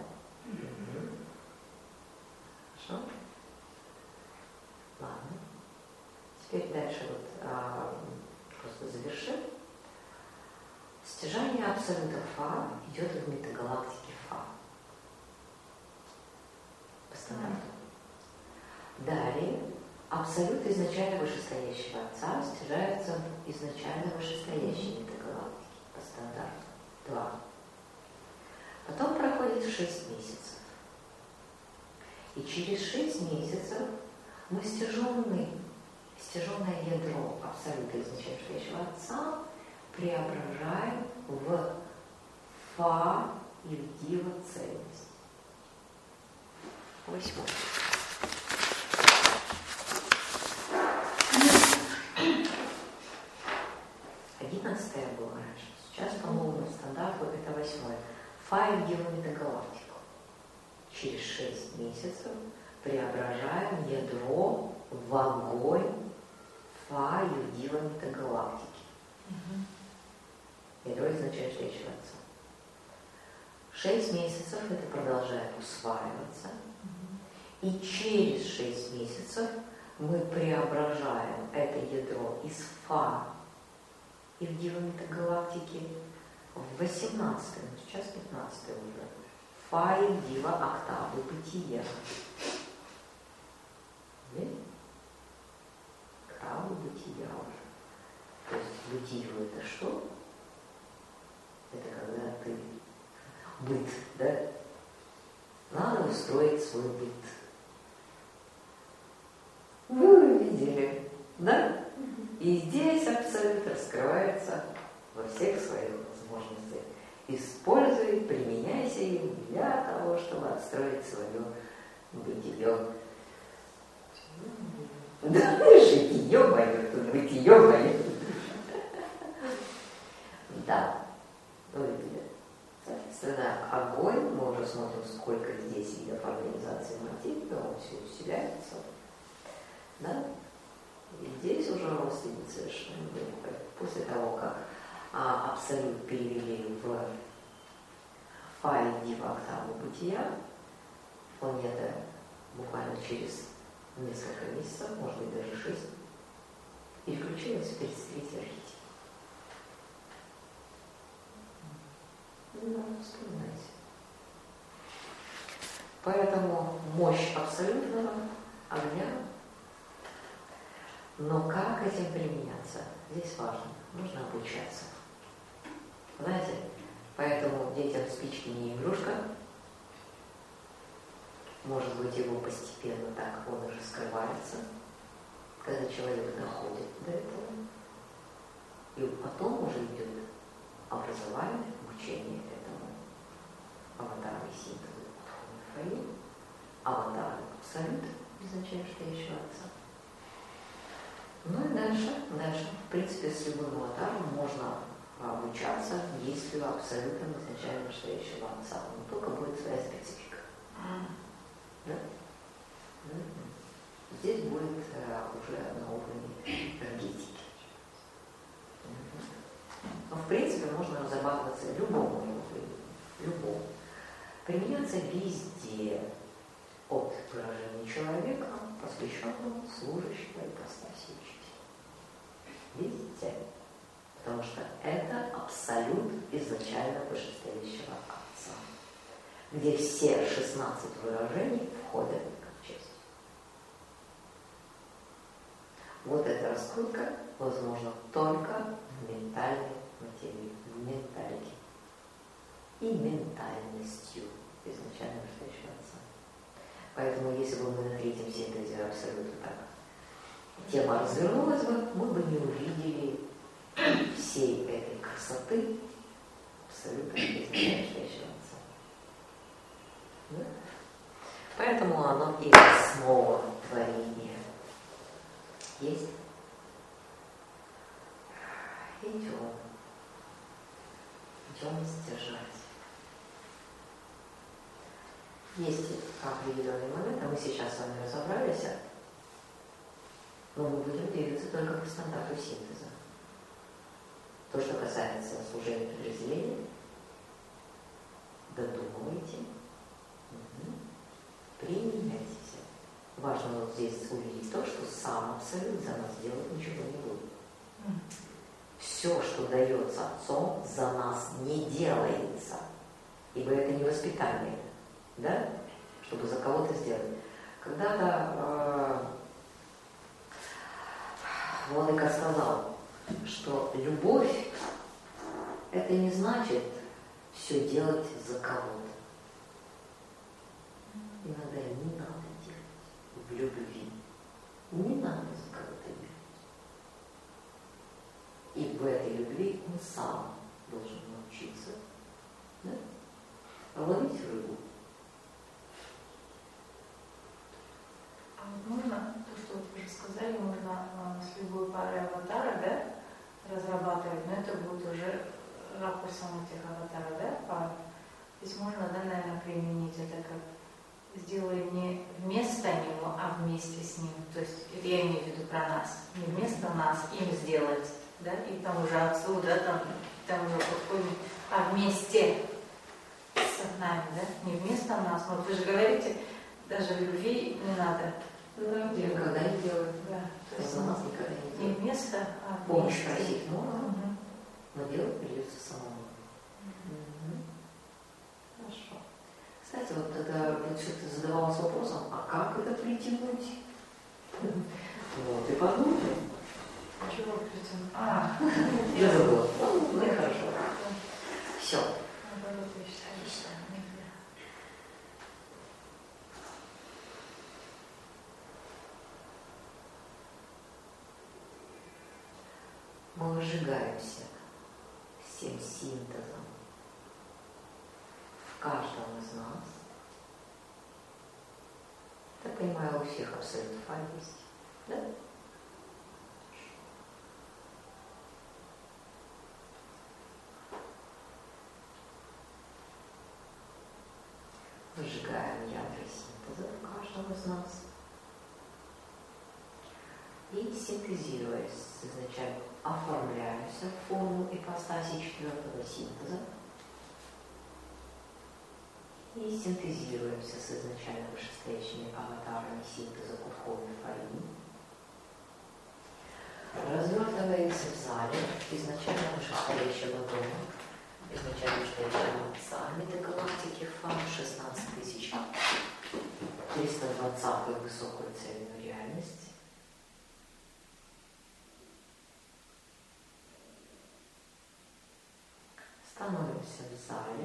Хорошо. Ладно. Теперь дальше просто завершим. Стяжание абсолюта Фа идет в метагалактике Фа. По стандарту. Далее абсолют изначально вышестоящего Отца стяжается в изначально вышестоящей метагалактике по стандарту 2. Потом проходит 6 месяцев. И через 6 месяцев мы стяженное ядро абсолюта изначально вышестоящего Отца преображаем в Фа и в Дива цельность. 8. Было раньше. Сейчас по новому стандарту это 8. Фа и Дива метагалактику. Через 6 месяцев преображаем ядро в огонь Фа и Дива метагалактики. Ядро изначально стоящего Отца. 6 месяцев это продолжает усваиваться. И через 6 месяцев мы преображаем это ядро из Фа и в Дива метагалактики в 18, сейчас 15 уже. Фа и в Дива октавы бытия. Октавы бытия уже. То есть бытие это что? Это когда ты быт, да? Надо устроить свой быт. Вы увидели, да? И здесь абсолют раскрывается во всех своих возможностях. Используй, применяйся им для того, чтобы отстроить свое бытие. Да, житие мое, тут бытие мое. Да, вы видели. Соответственно, огонь, мы уже смотрим, сколько здесь видов организации материи, он все усиляется. Да? И здесь уже рост идет совершенно другой. После того, как абсолют перевели в Фа и Дива октаву бытия, планета буквально через несколько месяцев, может быть даже 6, переключилась в 33-й архетип. Вспоминайте. Поэтому мощь абсолютного огня. Но как этим применяться? Здесь важно. Нужно обучаться. Знаете, поэтому детям спички не игрушка. Может быть, его постепенно так он уже скрывается, когда человек доходит до этого. И потом уже идет образование, обучение этому. Аватар и синтез Фаи, аватар абсолют, изначально стоящего Отца. Ну и дальше, в принципе, с любым аватаром можно обучаться действию абсолютно изначально настоящего Отца. Но только будет своя специфика. Да? Здесь будет уже на уровне энергетики. Но в принципе можно разрабатываться любому любому. Применяться везде, от выражения человека, посвященного, служащего ипостаси учителя. Везде. Потому что это абсолют изначально вышестоящего Отца, где все 16 выражений входят как часть. Вот эта раскрутка возможна только в ментальной материи, в менталике и ментальностью изначально вышестоящего Отца. Поэтому если бы мы на третьем синтезе абсолютно так тема развернулась бы, мы бы не увидели всей этой красоты абсолютно изначально вышестоящего Отца. Да? Поэтому оно и основа творения. Есть? Идем стяжать. Есть определенный момент, а мы сейчас с вами разобрались, но мы будем двигаться только по стандарту синтеза. То, что касается служения подразделения, додумывайте, применяйте. Важно вот здесь увидеть то, что сам абсолют за нас делать ничего не будет. Все, что дается Отцом, за нас не делается. Ибо это не воспитание, да? Чтобы за кого-то сделать. Когда-то Владыка сказал, что любовь – это не значит все делать за кого-то. Иногда не надо делать в любви. Не надо за кого-то делать. И в этой любви он сам должен научиться, да? Ловить рыбу. А вот можно, то, что вы уже сказали, можно с любой парой аватара, да, разрабатывать, но это будет уже ракурсом этих аватаров, да, пар. То есть можно, да, наверное, применить это как сделай не вместо него, а вместе с ним. То есть я имею в виду про нас. Не вместо нас, им сделать, да, и к тому же Отцу, да, там уже подходим, а вместе с нами, да, не вместо нас. Вот вы же говорите, даже в любви не надо. Да, никогда не делают. Да, то есть за нас никогда не не делают. вместо, а Помощь вместе. просить можно, но делать придется самому. Хорошо. Кстати, вот тогда что-то задавалась вопросом, а как это притянуть? Вот, и подумали. Чего притянуть? Я забыла. Ну и хорошо. Все. Мы выжигаемся всем синтезом в каждом из нас. Так понимаю, у всех абсолютно есть. Да? Выжигаем ядра синтеза в каждом из нас. И синтезируясь, изначально оформляемся в форму ипостаси 4-го синтеза. И синтезируемся с изначально вышестоящими аватарами синтеза Кудхови Фарини. Развертываемся в зале изначально вышестоящего дома, изначально вышестоящего отца метагалактики ФАМ 16 тысяч 320 высокую цельную реальность. Становимся в зале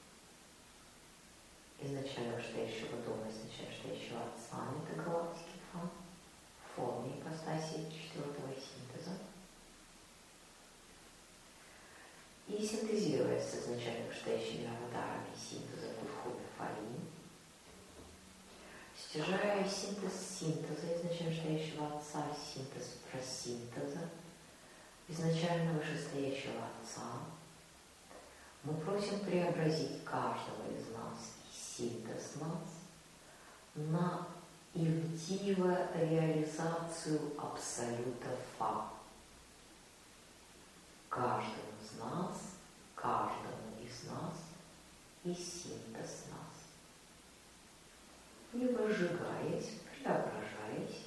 изначально вышестоящего дома, изначально вышестоящего отца метагалактики ФАМ в форме ипостаси 4-го синтеза. И синтезируясь с изначально вышестоящими аватарами синтеза Кудхови Фарини, стяжая синтез синтеза изначально вышестоящего отца, синтез просинтеза, изначально вышестоящего Отца, мы просим преобразить каждого из нас и синтез нас на индиво-реализацию Абсолюта Фа. Каждому из нас и синтез нас. Не выжигаясь, преображаясь,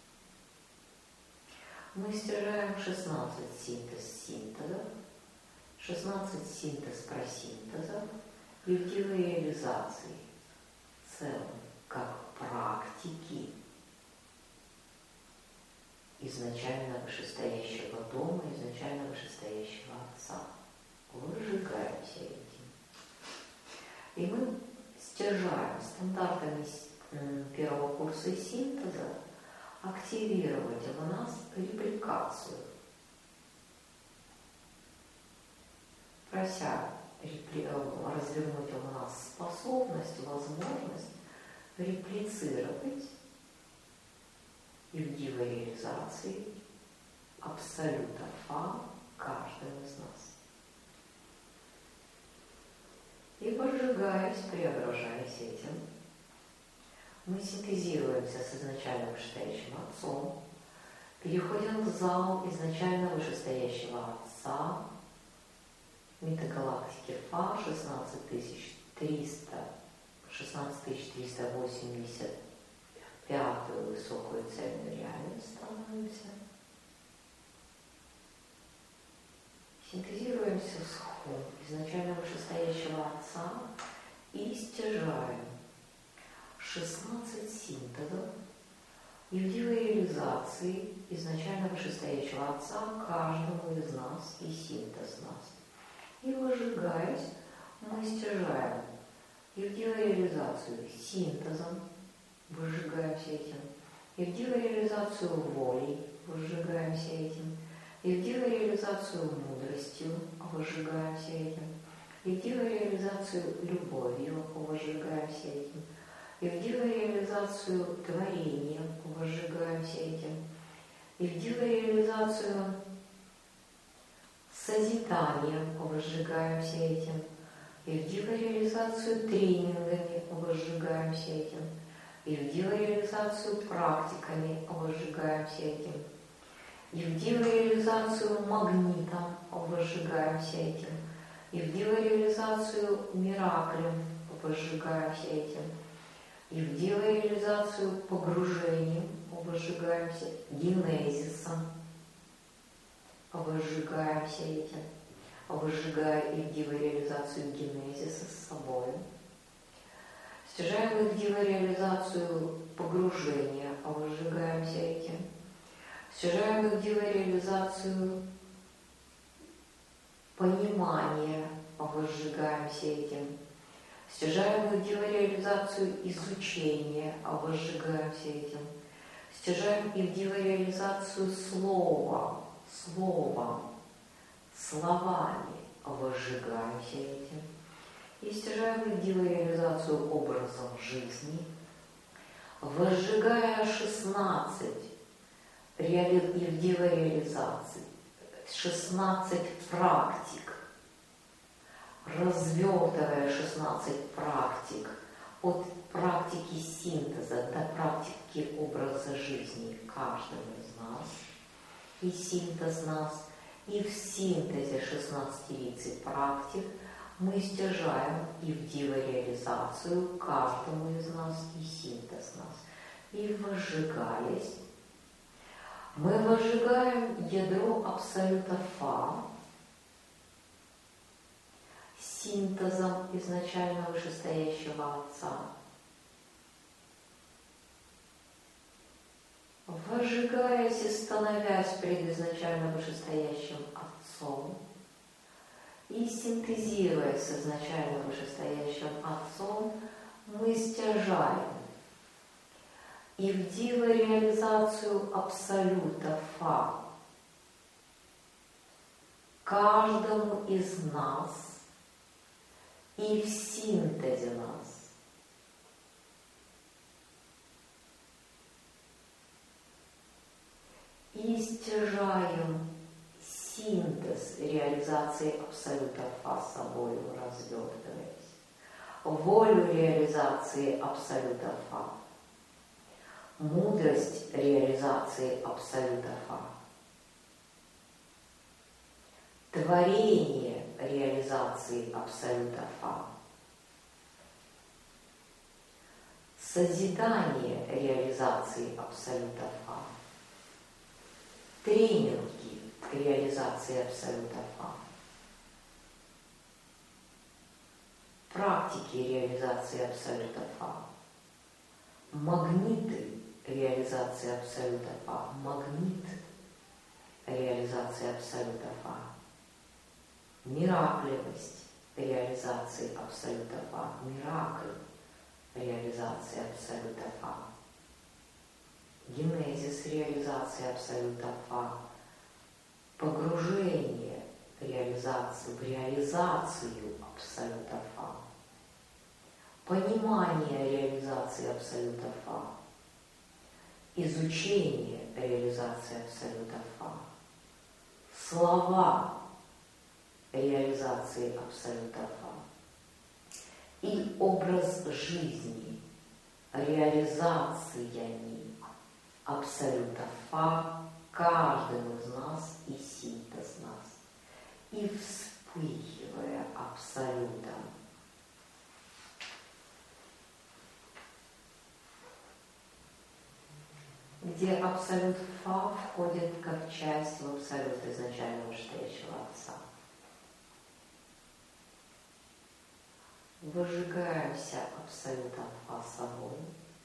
мы стяжаем 16 синтезов, 16 синтез-просинтезов и в реализации в целом, как практики изначально вышестоящего дома, изначально вышестоящего Отца. Выжигаемся этим. И мы стяжаем стандартами первого курса синтеза активировать в нас репликацию, прося развернуть у нас способность, возможность реплицировать и в реализации Абсолюта Фа каждого из нас. И выжигаясь, преображаясь этим, мы синтезируемся с изначально вышестоящим Отцом, переходим в зал изначально вышестоящего Отца, метагалактики Фа 16385 высокую цельную реальность становимся. Синтезируемся с Хом изначально вышестоящего Отца и стяжаем 16 синтезов и в реализации изначально вышестоящего Отца каждому из нас и синтез нас. И выжигаясь, мы стяжаем и в реализацию синтезом, выжигаемся этим, и в реализацию волей, выжигаемся этим, и в реализацию мудростью, выжигаемся этим, и в реализацию любовью, выжигаемся этим, и в реализацию творением, выжигаемся этим, и в реализацию созиданием, выжигаемся этим, и в реализацию тренингами, выжигаемся этим, и в реализацию практиками, выжигаемся этим, и в реализацию магнитом, выжигаемся этим, и в реализацию мираклем, выжигаемся этим, и в реализацию погружением, выжигаемся генезисом, выжигаемся этим, выжигая и в реализацию генезиса с собой. Стяжаем их в реализацию погружения, выжигаемся этим. Стяжаем их в реализацию понимания, выжигаемся этим. Стяжаем их в реализацию изучения, выжигаемся этим. Стяжаем их в реализацию слова, словами, выжигаемся этим. И стяжаем их в реализацию образом жизни, выжигая 16 и в реализации 16 практик, развертывая 16 практик от практики синтеза до практики образа жизни каждого из нас и синтез нас, и в синтезе 16 практик мы стяжаем и в реализацию каждому из нас и синтез нас. И выжигаясь, мы выжигаем ядро Абсолюта Фа синтезом изначально вышестоящего Отца. Выжигаясь и становясь пред изначально вышестоящим Отцом и синтезируя с изначально вышестоящим Отцом, мы стяжаем и в реализацию Абсолюта Фа каждому из нас и в синтезе нас. И стяжаем синтез реализации абсолюта Фа собою развертываясь, волю реализации абсолюта Фа, мудрость реализации абсолюта Фа, творение реализации абсолюта Фа, созидание реализации абсолюта Фа, тренинги реализации абсолюта Фа, практики реализации абсолюта Фа, магниты реализации абсолюта Фа, магнит реализации абсолюта Фа, миракливость реализации абсолюта Фа, миракль реализации абсолюта Фа, генезис реализации абсолюта Фа, погружение реализации в реализацию абсолюта Фа, понимание реализации абсолюта Фа, изучение реализации абсолюта Фа, слова реализации абсолюта Фа и образ жизни реализациями абсолюта Фа каждым из нас и синтез нас, и вспыхивая абсолютом, где абсолют Фа входит как часть в абсолют изначального вышестоящего Отца. Выжигаемся абсолютом Фа собой.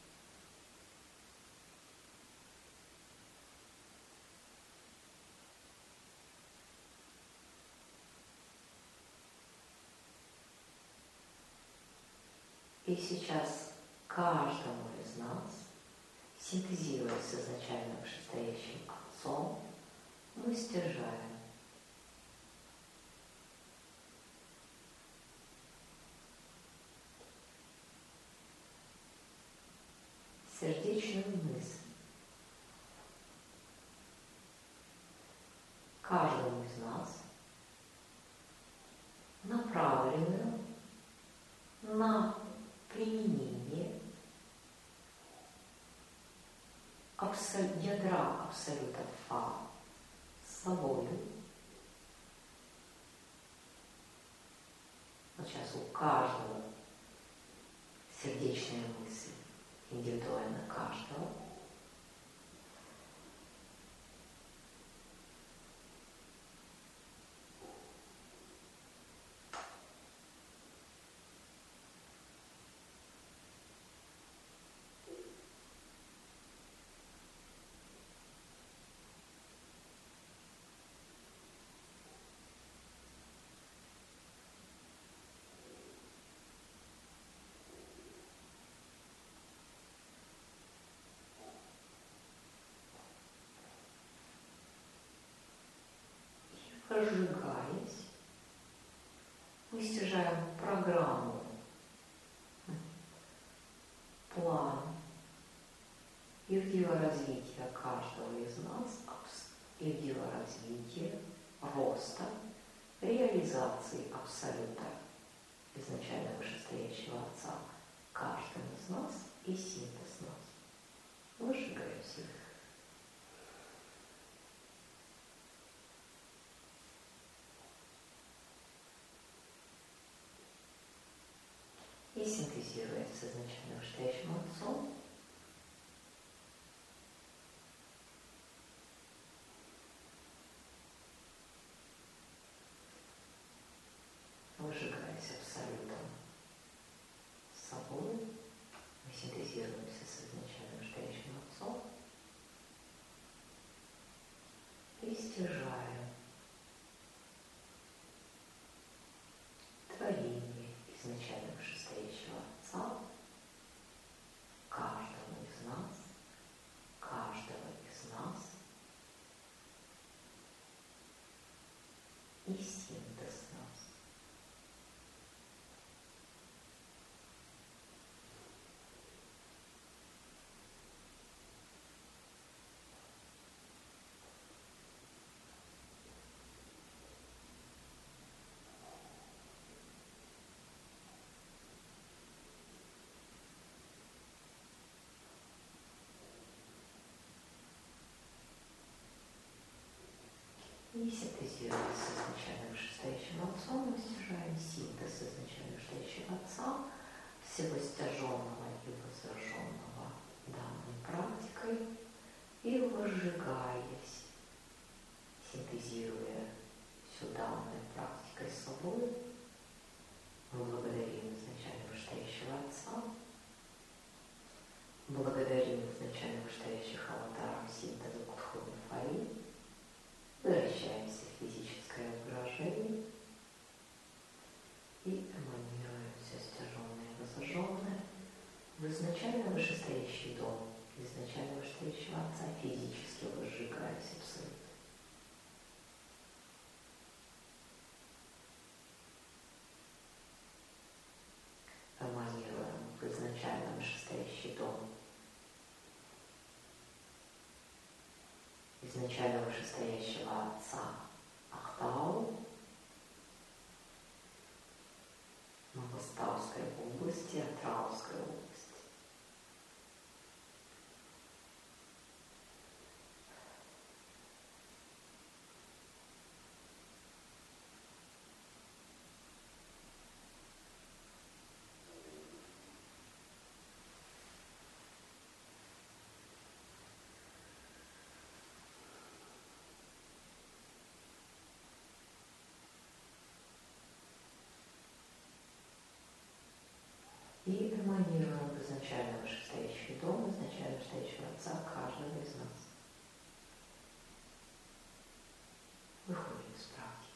И сейчас каждому из нас, синтезируя с изначально вышестоящим Отцом, мы стяжаем сердечную мысль каждому из нас, направленную на применение ядра абсолюта Фа собою. Вот сейчас у каждого сердечная мысль, индивидуально каждого. Прожигаясь, мы стяжаем программу, план иудеева развития каждого из нас, иудеева развития, роста, реализации абсолюта изначально вышестоящего Отца каждым из нас и синтез нас. Выжигаясь их. И синтезируется с изначально вышестоящим Отцом. Выжигаясь абсолютом с собой, мы синтезируемся с изначально вышестоящим Отцом и стяжаем творение изначально вышестоящего Отца каждого из нас и синтез нас. И синтезируя с изначально вышестоящим отцом, мы стяжаем синтез изначально вышестоящего отца, всего стяженного и возраженного данной практикой, и выжигаясь, синтезируя всю данную практикой с собой, мы благодарим изначально вышестоящего отца, благодарим изначально вышестоящих аватаров синтеза Кутхуни Фаи, возвращаемся в физическое выражение и эманируем все стяженное и возраженное в изначально вышестоящий дом, изначально вышестоящего отца, физически выжигаясь абсолютно. Эманируем в изначально вышестоящий дом, изначально вышестоящего отца Ахтау, Мангостауской области, Атрауской области. И эманируем в изначально вышестоящий дом, изначально вышестоящего отца каждого из нас. Выходим из практики.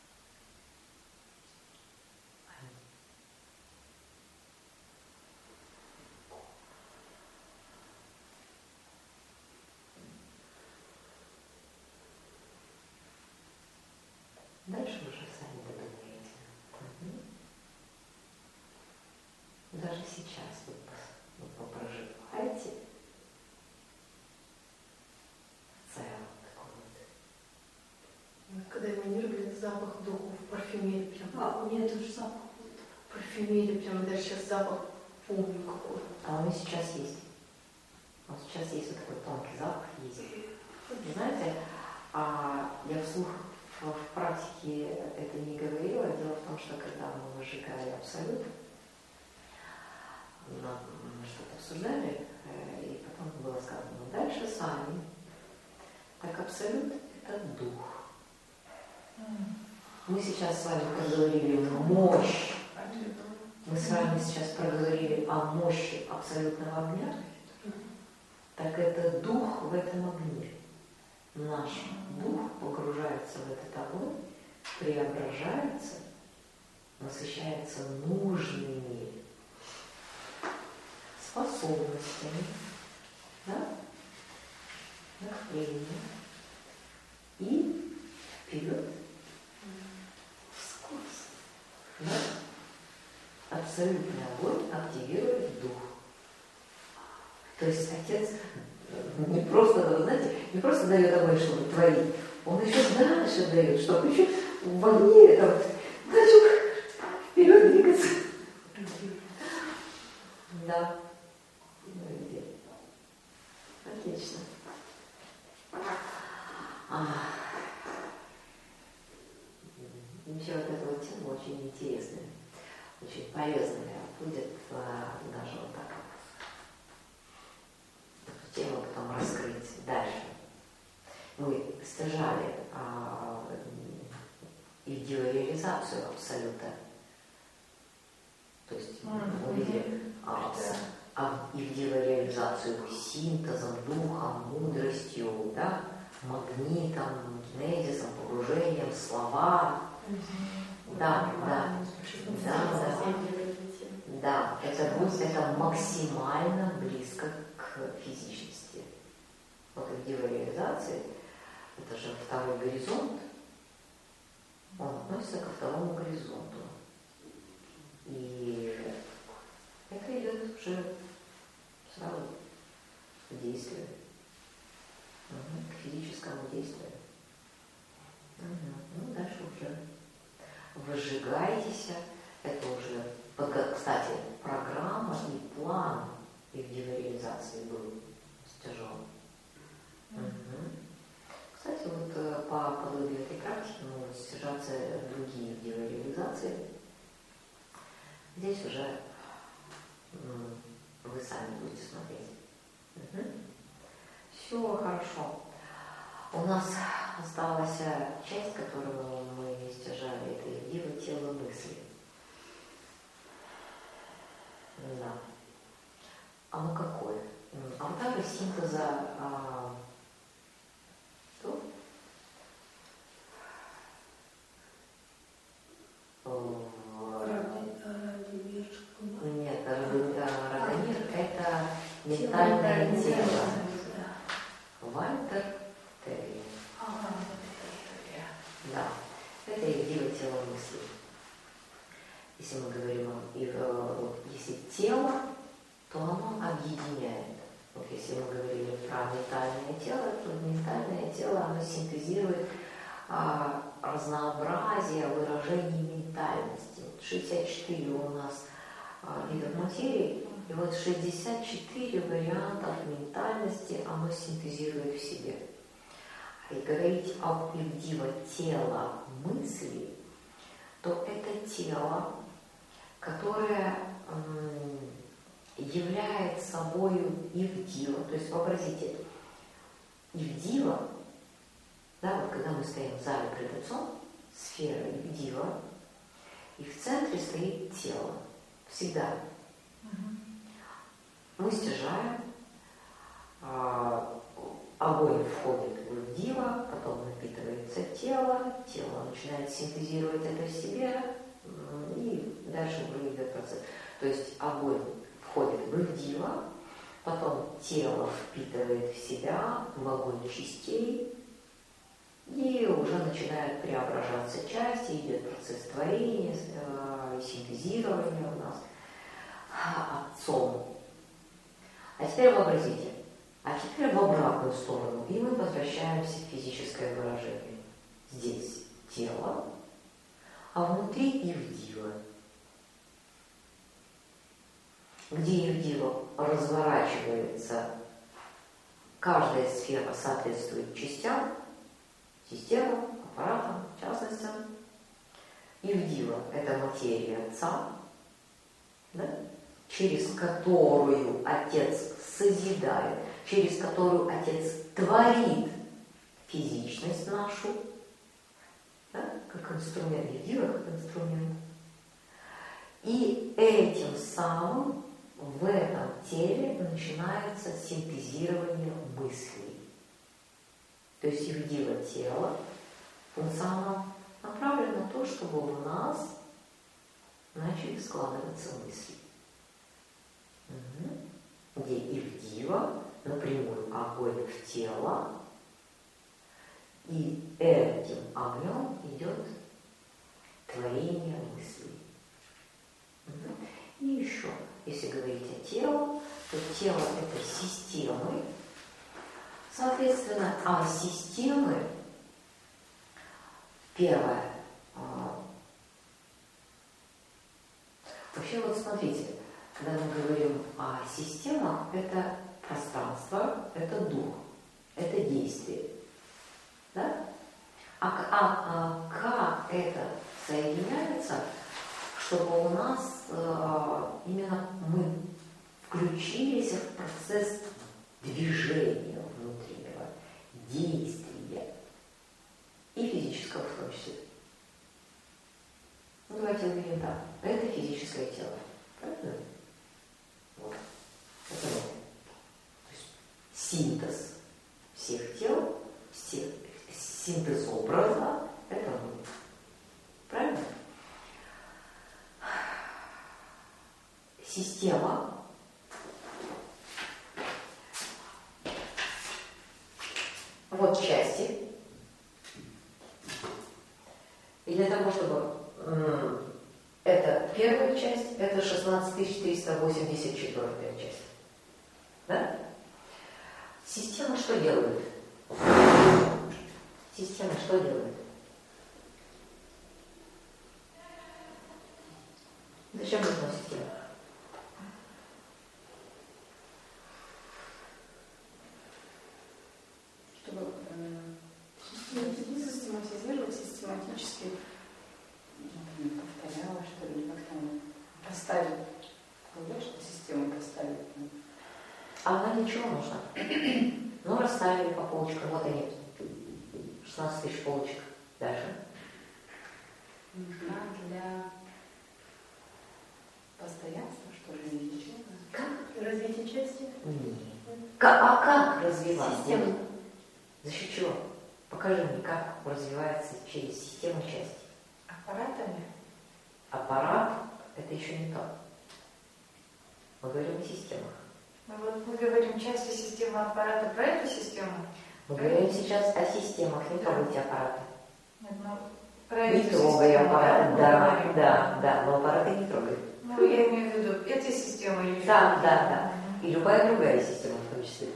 Дальше уже сами додумаете. Даже сейчас вы проживаете целом такой вот. Когда эманировали запах духов, парфюмерии прям. У меня тоже запах. Парфюмерии прям, даже сейчас запах помню какой. А он и сейчас есть. Вот сейчас есть вот такой тонкий запах, есть. Вы знаете, я вслух в практике это не говорила. Дело в том, что когда мы выжигали абсолют, мы что-то обсуждали, и потом было сказано, ну дальше сами. Так абсолют – это дух. Мы сейчас с вами проговорили мощь. Мы с вами сейчас проговорили о мощи абсолютного огня. Так это дух в этом огне. Наш дух погружается в этот огонь, преображается, насыщается нужными способностями, да? Вдохновением и вперед вскос. Да? Абсолютный огонь активирует дух. То есть Отец не просто, знаете, не просто дает огонь, чтобы творить, Он еще дальше дает, чтобы еще в огне это дальше вперед двигаться. Да. Отлично. Вообще вот эта вот тема очень интересная, очень полезная будет даже вот так эту тему потом раскрыть дальше. Мы стяжали идеореализацию абсолюта. То есть мы увидели идеореализацию синтезом, духом, мудростью, да, магнитом, генезисом, погружением, слова. Да. Это максимально близко к физичности. Вот идеореализация, это же второй горизонт, он относится ко второму горизонту. И это идет уже сразу к действию, к физическому действию. Ну, дальше уже выжигайтесь. Это уже, кстати, программа и план идеореализации был стяжен. Кстати, вот по подобию этой вибрации. Здесь уже вы сами будете смотреть. Все хорошо. У нас осталась часть, которую мы стяжали, это Евдива, тело, мысли. Да. А ну какое? Аватары синтеза что? Нет, Радомир – это ментальное тело. Вальтер Терри. Да, это Евдива, тело, мысли. Если мы говорим, если тело, то оно объединяет. Вот если мы говорили про ментальное тело, то ментальное тело, оно синтезирует разнообразие выражений ментальности. 64 у нас видов материи, и вот 64 вариантов ментальности оно синтезирует в себе. И говорить об Евдива тело мысли, то это тело, которое является собою Евдива. То есть вообразите, Евдива, да, вот когда мы стоим в зале пред отцом, сфера Евдива, и в центре стоит тело. Всегда. Мы стяжаем, огонь входит в Евдива, потом напитывается тело начинает синтезировать это в себе, и дальше уже идет процесс. То есть огонь входит в Евдива, потом тело впитывает в себя, в огонь частей, и уже начинают преображаться части, идет процесс творения, синтезирования у нас отцом. А теперь вообразите, теперь в обратную сторону, и мы возвращаемся в физическое выражение. Здесь тело, а внутри Евдива. Где Евдива разворачивается, каждая сфера соответствует частям, системам, аппаратам, в частности. Евдива – это материя Отца, да? Через которую Отец созидает, через которую Отец творит физичность нашу, да? Как инструмент, Евдива как инструмент. И этим самым в этом теле начинается синтезирование мыслей. То есть Евдива тело функционал направлен на то, чтобы у нас начали складываться мысли. Где Евдива напрямую огонь в тело, и этим огнем идет творение мыслей. И еще, если говорить о теле, то тело – это системы. Соответственно, системы, первое, вообще вот смотрите, когда мы говорим о системах, это пространство, это дух, это действие. Да? Как это соединяется, чтобы у нас именно мы включились в процесс движения внутреннего, действия и физического в том числе. Ну, давайте увидим так. Это физическое тело. Правильно? Вот. Это вот. То есть синтез всех тел, синтез образа, это мы. Правильно? Система вот части. И для того, чтобы это первая часть, это 16384 часть. Да? Система что делает? Система что делает? Зачем нужна система? Чтобы систематизировать, систематически повторять. поставить. Знаешь, что систему поставить? А она для чего нужна? Ну, расставили по полочкам, вот они. 16 тысяч полочек. Дальше. Нужна для постоянства, что ли, или чего? Как? Развитие части? Нет. А как развиваться? Система. За счет чего? Покажи мне, как развивается через систему части. Аппаратами? Аппарат – это еще не то. Мы говорим о системах. Ну вот мы говорим части системы аппарата про эту систему. Мы говорим сейчас о системах, не трогайте аппараты. Нет, ну, про Не эту трогай систему, аппарат, мы да, говорим. да, но аппараты не трогай. Ну, я имею в виду эти системы или Да. И любая другая система в том числе.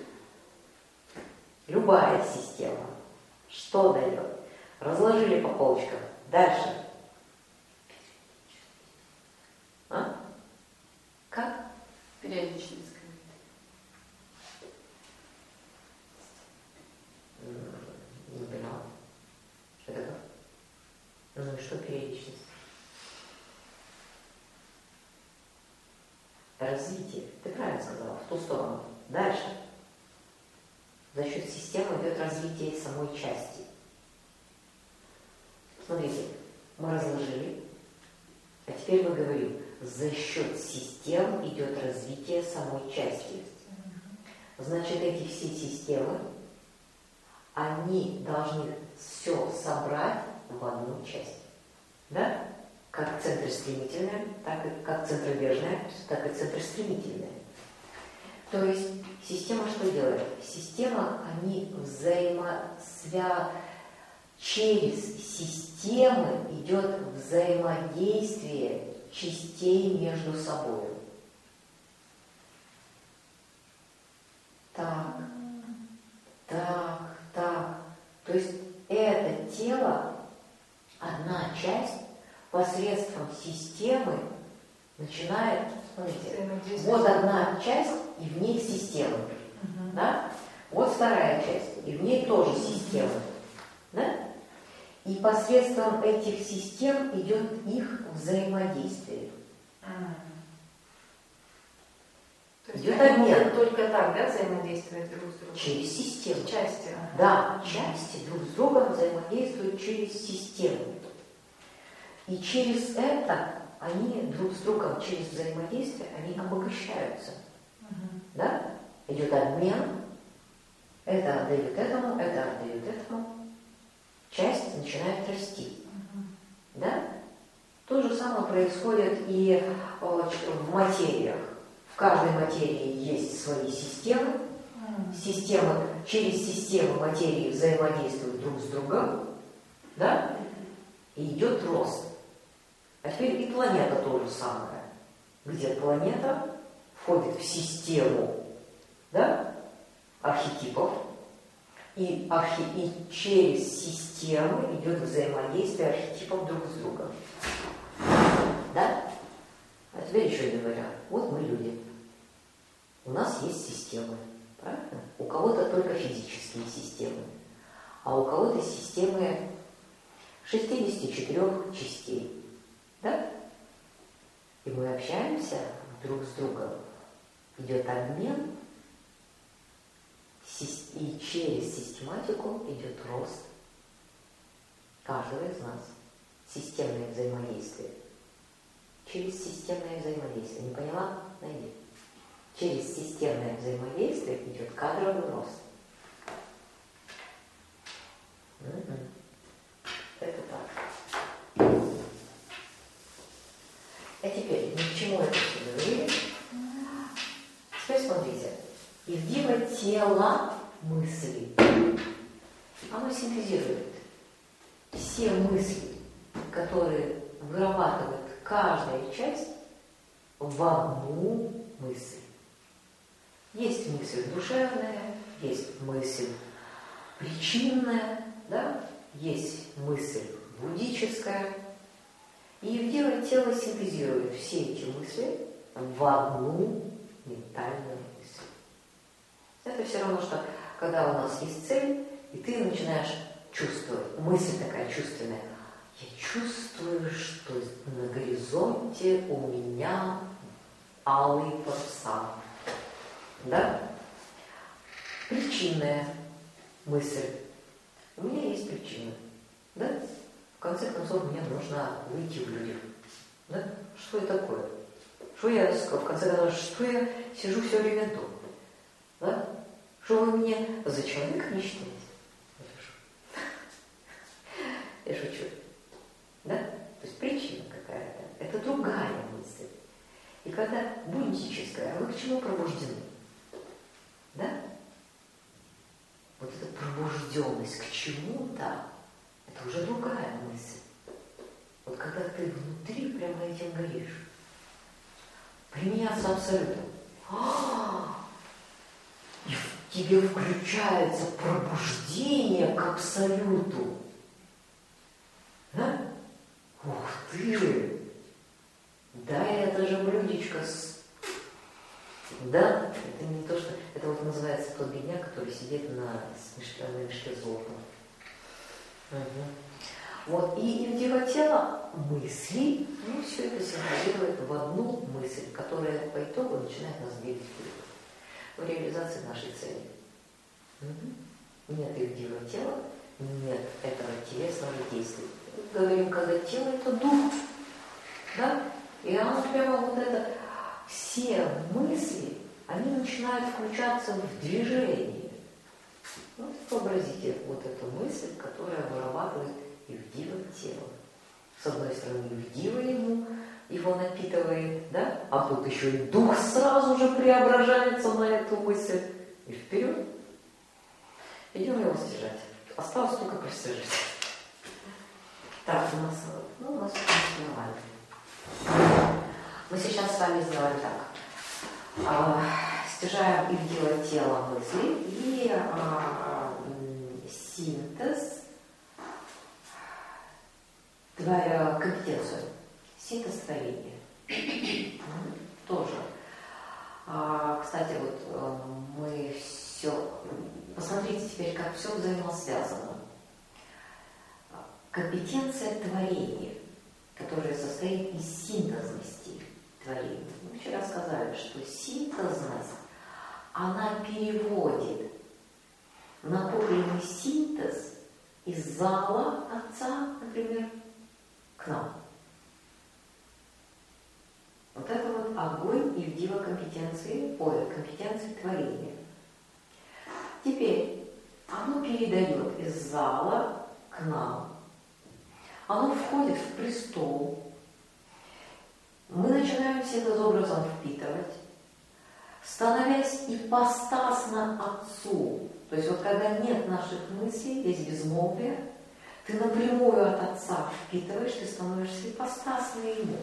Любая система. Что дает? Разложили по полочкам. Дальше. А? Как? Периодичность. Не поняла. Что это? Ну и что периодичность? Развитие. Ты правильно сказала, в ту сторону. Дальше. За счет системы идет развитие самой части. Смотрите, мы разложили, а теперь мы говорим, за счет систем идет развитие самой части. Значит, эти все системы, они должны все собрать в одну часть. Да? Как центростремительная, так и как центробежная, так и центростремительная. То есть система что делает? Система, они через системы идет взаимодействие частей между собой. Так. То есть это тело, одна часть, посредством системы начинает, смотрите, вот одна часть, и в ней система. Да? Вот вторая часть, и в ней тоже система. Да? И посредством этих систем идет их взаимодействие. То есть идет они обмен. могут только так, да, взаимодействовать друг с другом? Через систему. Части. Да, части друг с другом взаимодействуют через систему. И через это они друг с другом, через взаимодействие, они обогащаются. Да? Идет обмен, это отдает этому, это отдает этому. Часть начинает расти. Да? То же самое происходит и в материях. В каждой материи есть свои системы. Системы, через системы материи взаимодействуют друг с другом. Да? И идет рост. А теперь и планета то же самое. Где планета входит в систему, да, архетипов, и через системы идет взаимодействие архетипов друг с другом. Да? А теперь еще один вариант. Вот мы люди. У нас есть системы. Правильно? У кого-то только физические системы, а у кого-то системы 64 частей. Да? И мы общаемся друг с другом. Идет обмен, и через систематику идет рост каждого из нас. Системное взаимодействие. Через системное взаимодействие. Не поняла? Найди. Через системное взаимодействие идет кадровый рост. Это так. А теперь, ни к чему это все говорили? Теперь смотрите. Ивдива тело мысли. Оно синтезирует все мысли, которые вырабатывает каждая часть, в одну мысль. Есть мысль душевная, есть мысль причинная, да? Есть мысль буддическая. И Евдева тело синтезирует все эти мысли в одну ментальную мысль. Это все равно, что когда у нас есть цель, и ты начинаешь чувствовать, мысль такая чувственная, Я чувствую, что на горизонте у меня алые паруса. Да? Причинная мысль. У меня есть причина. Да? В конце концов, мне нужно выйти в люди. Да? Что это такое? Что я, в конце концов, что я сижу все время дома? Да? Что вы мне за человека не считаете? Я шучу. Да? То есть причина какая-то. Это другая мысль. И когда буддическая, вы к чему пробуждены? Да? Вот эта пробужденность к чему-то, это уже другая мысль. Вот когда ты внутри прямо этим горишь. Применяться абсолютно. И в тебе включается пробуждение к абсолюту. Да? Ух ты! Да, это же блюдечко с... Да, это не то, что... Это вот называется тот бедняк, который сидит на мешке с золотом. Угу. Вот, и его тело мысли, ну, все это синхронизирует в одну мысль, которая по итогу начинает нас двигать вперед. В реализации нашей цели. Угу. Нет их тела, нет этого телесного действия. Говорим, когда тело это дух, да? И оно прямо вот это, все мысли, они начинают включаться в движение. Вот вообразите вот эту мысль, которая вырабатывает Ивдива тело. С одной стороны, Ивдива его напитывает, да? А тут еще и дух сразу же преображается на эту мысль. И вперед. Идем его стяжать. Осталось только пристыжить. Так, у нас нормально. Мы сейчас с вами сделаем так. Стяжаем Ивдива тело мысли и синтез, компетенцию. Синтез творения. Тоже. Кстати, вот мы все... Посмотрите теперь, как все взаимосвязано. Компетенция творения, которая состоит из синтезности творения. Мы вчера сказали, что синтезность, она переводит накопленный синтез из зала Отца, например, к нам. Вот это вот огонь Ивдива компетенции творения. Теперь оно передает из зала к нам. Оно входит в престол. Мы начинаем синтез-образом впитывать, становясь ипостасно Отцу. То есть вот когда нет наших мыслей, есть безмолвие, ты напрямую от Отца впитываешь, ты становишься ипостасно Ему.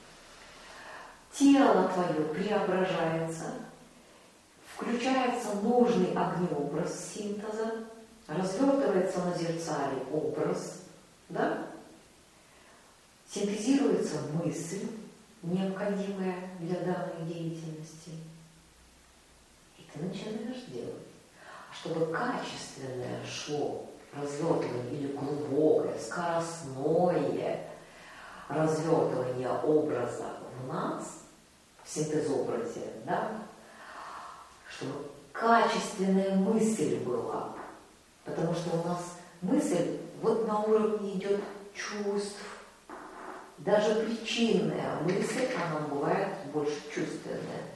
Тело твое преображается, включается нужный огнеобраз синтеза, развертывается на зерцале образ, да? Синтезируется мысль, необходимая для данной деятельности. И ты начинаешь делать. А чтобы качественное шло развертывание или глубокое, скоростное развертывание образа в нас, в синтезобразе, да? Чтобы качественная мысль была. Потому что у нас мысль вот на уровне идет чувств. Даже причинная мысль, она бывает больше чувственная.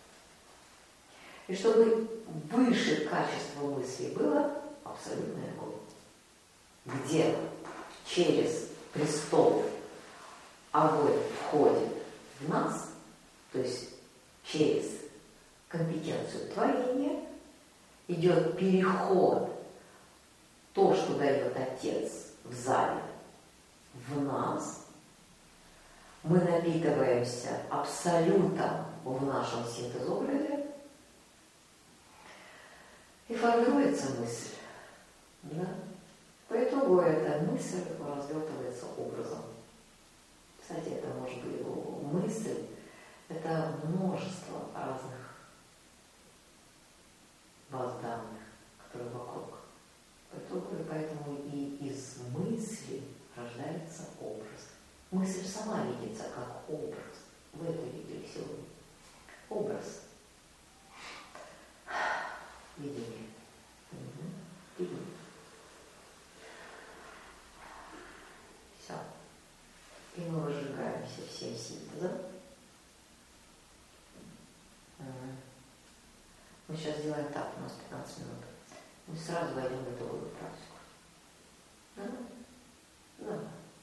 И чтобы выше качество мысли было абсолютное огонь. Где через престол огонь входит в нас, то есть через компетенцию творения идет переход, то, что дает Отец в зале, в нас. Мы напитываемся абсолютом в нашем синтезобразе, и формируется мысль. Да? По итогу эта мысль развертывается образом. Кстати, это может быть мысль, это множество разных баз данных, которые вокруг. По итогу, поэтому и из мысли рождается образ. сама видится как образ. Вы это видели сегодня. Образ. Видение. Видение. Все. И мы выжигаемся всем синтезом. Мы сейчас сделаем так, у нас 15 минут. Мы сразу войдем в итоговую практику. Да.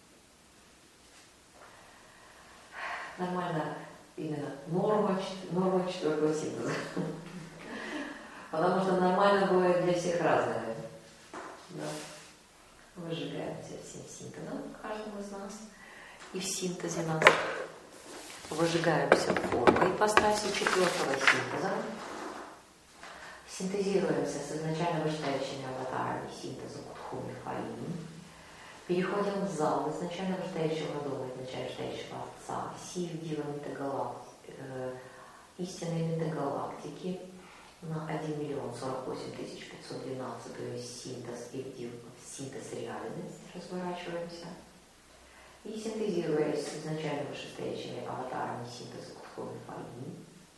Нормально именно норма 4-го синтеза. Потому что нормально бывает для всех разное. Да. Выжигаемся всем синтезом, каждому из нас. И в синтезе нас выжигаемся формой ипостаси 4-го синтеза. Синтезируемся с изначально вышестоящими аватарами синтеза Кутхуми Фаини. Переходим в зал изначально вышестоящего дома, изначально вышестоящего Отца, Сив Дива истинной метагалактики на 1 48 512, то есть синтез реальности, разворачиваемся. И синтезируясь с изначально вышестоящими аватарами синтеза Кутхуми Фаини,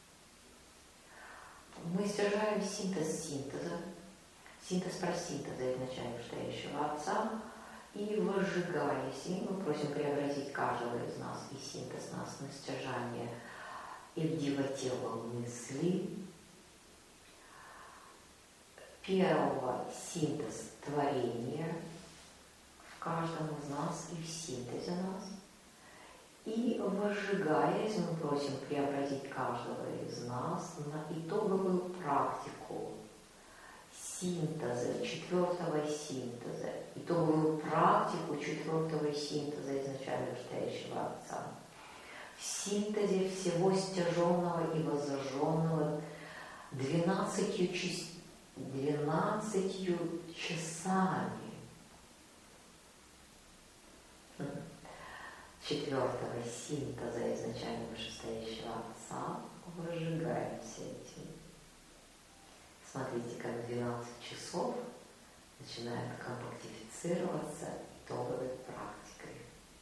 мы стяжаем синтез синтеза, синтез просинтеза изначально вышестоящего Отца, и выжигаясь, и мы просим преобразить каждого из нас и синтез нас на стяжание и в диво-тело мысли. Первого синтез творения в каждом из нас и в синтезе нас. И выжигаясь, мы просим преобразить каждого из нас на итоговую практику синтеза, 4-го синтеза, итоговую практику 4-го синтеза изначально вышестоящего Отца. В синтезе всего стяженного и воззаженного 12 часами 4-го синтеза изначально вышестоящего Отца выжигаемся этим. Смотрите, как 12 часов начинает компактифицироваться итоговой практикой.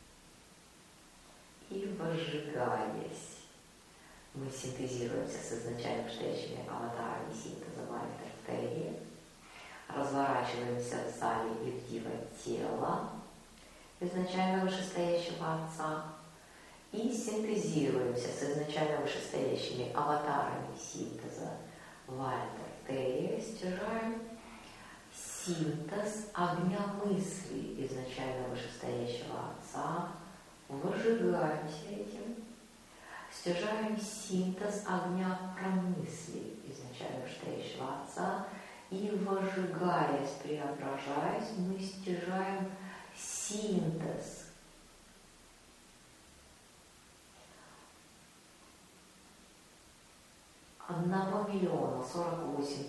И выжигаясь, мы синтезируемся с изначально вышестоящими аватарами синтеза Вальтер, разворачиваемся в зале и в диво-тело изначально вышестоящего Отца и синтезируемся с изначально вышестоящими аватарами синтеза Вальтер, стяжаем синтез огня мысли изначально вышестоящего Отца, выжигаемся этим, стяжаем синтез огня промысли изначально вышестоящего Отца и, выжигаясь, преображаясь, мы стяжаем синтез одного 1 48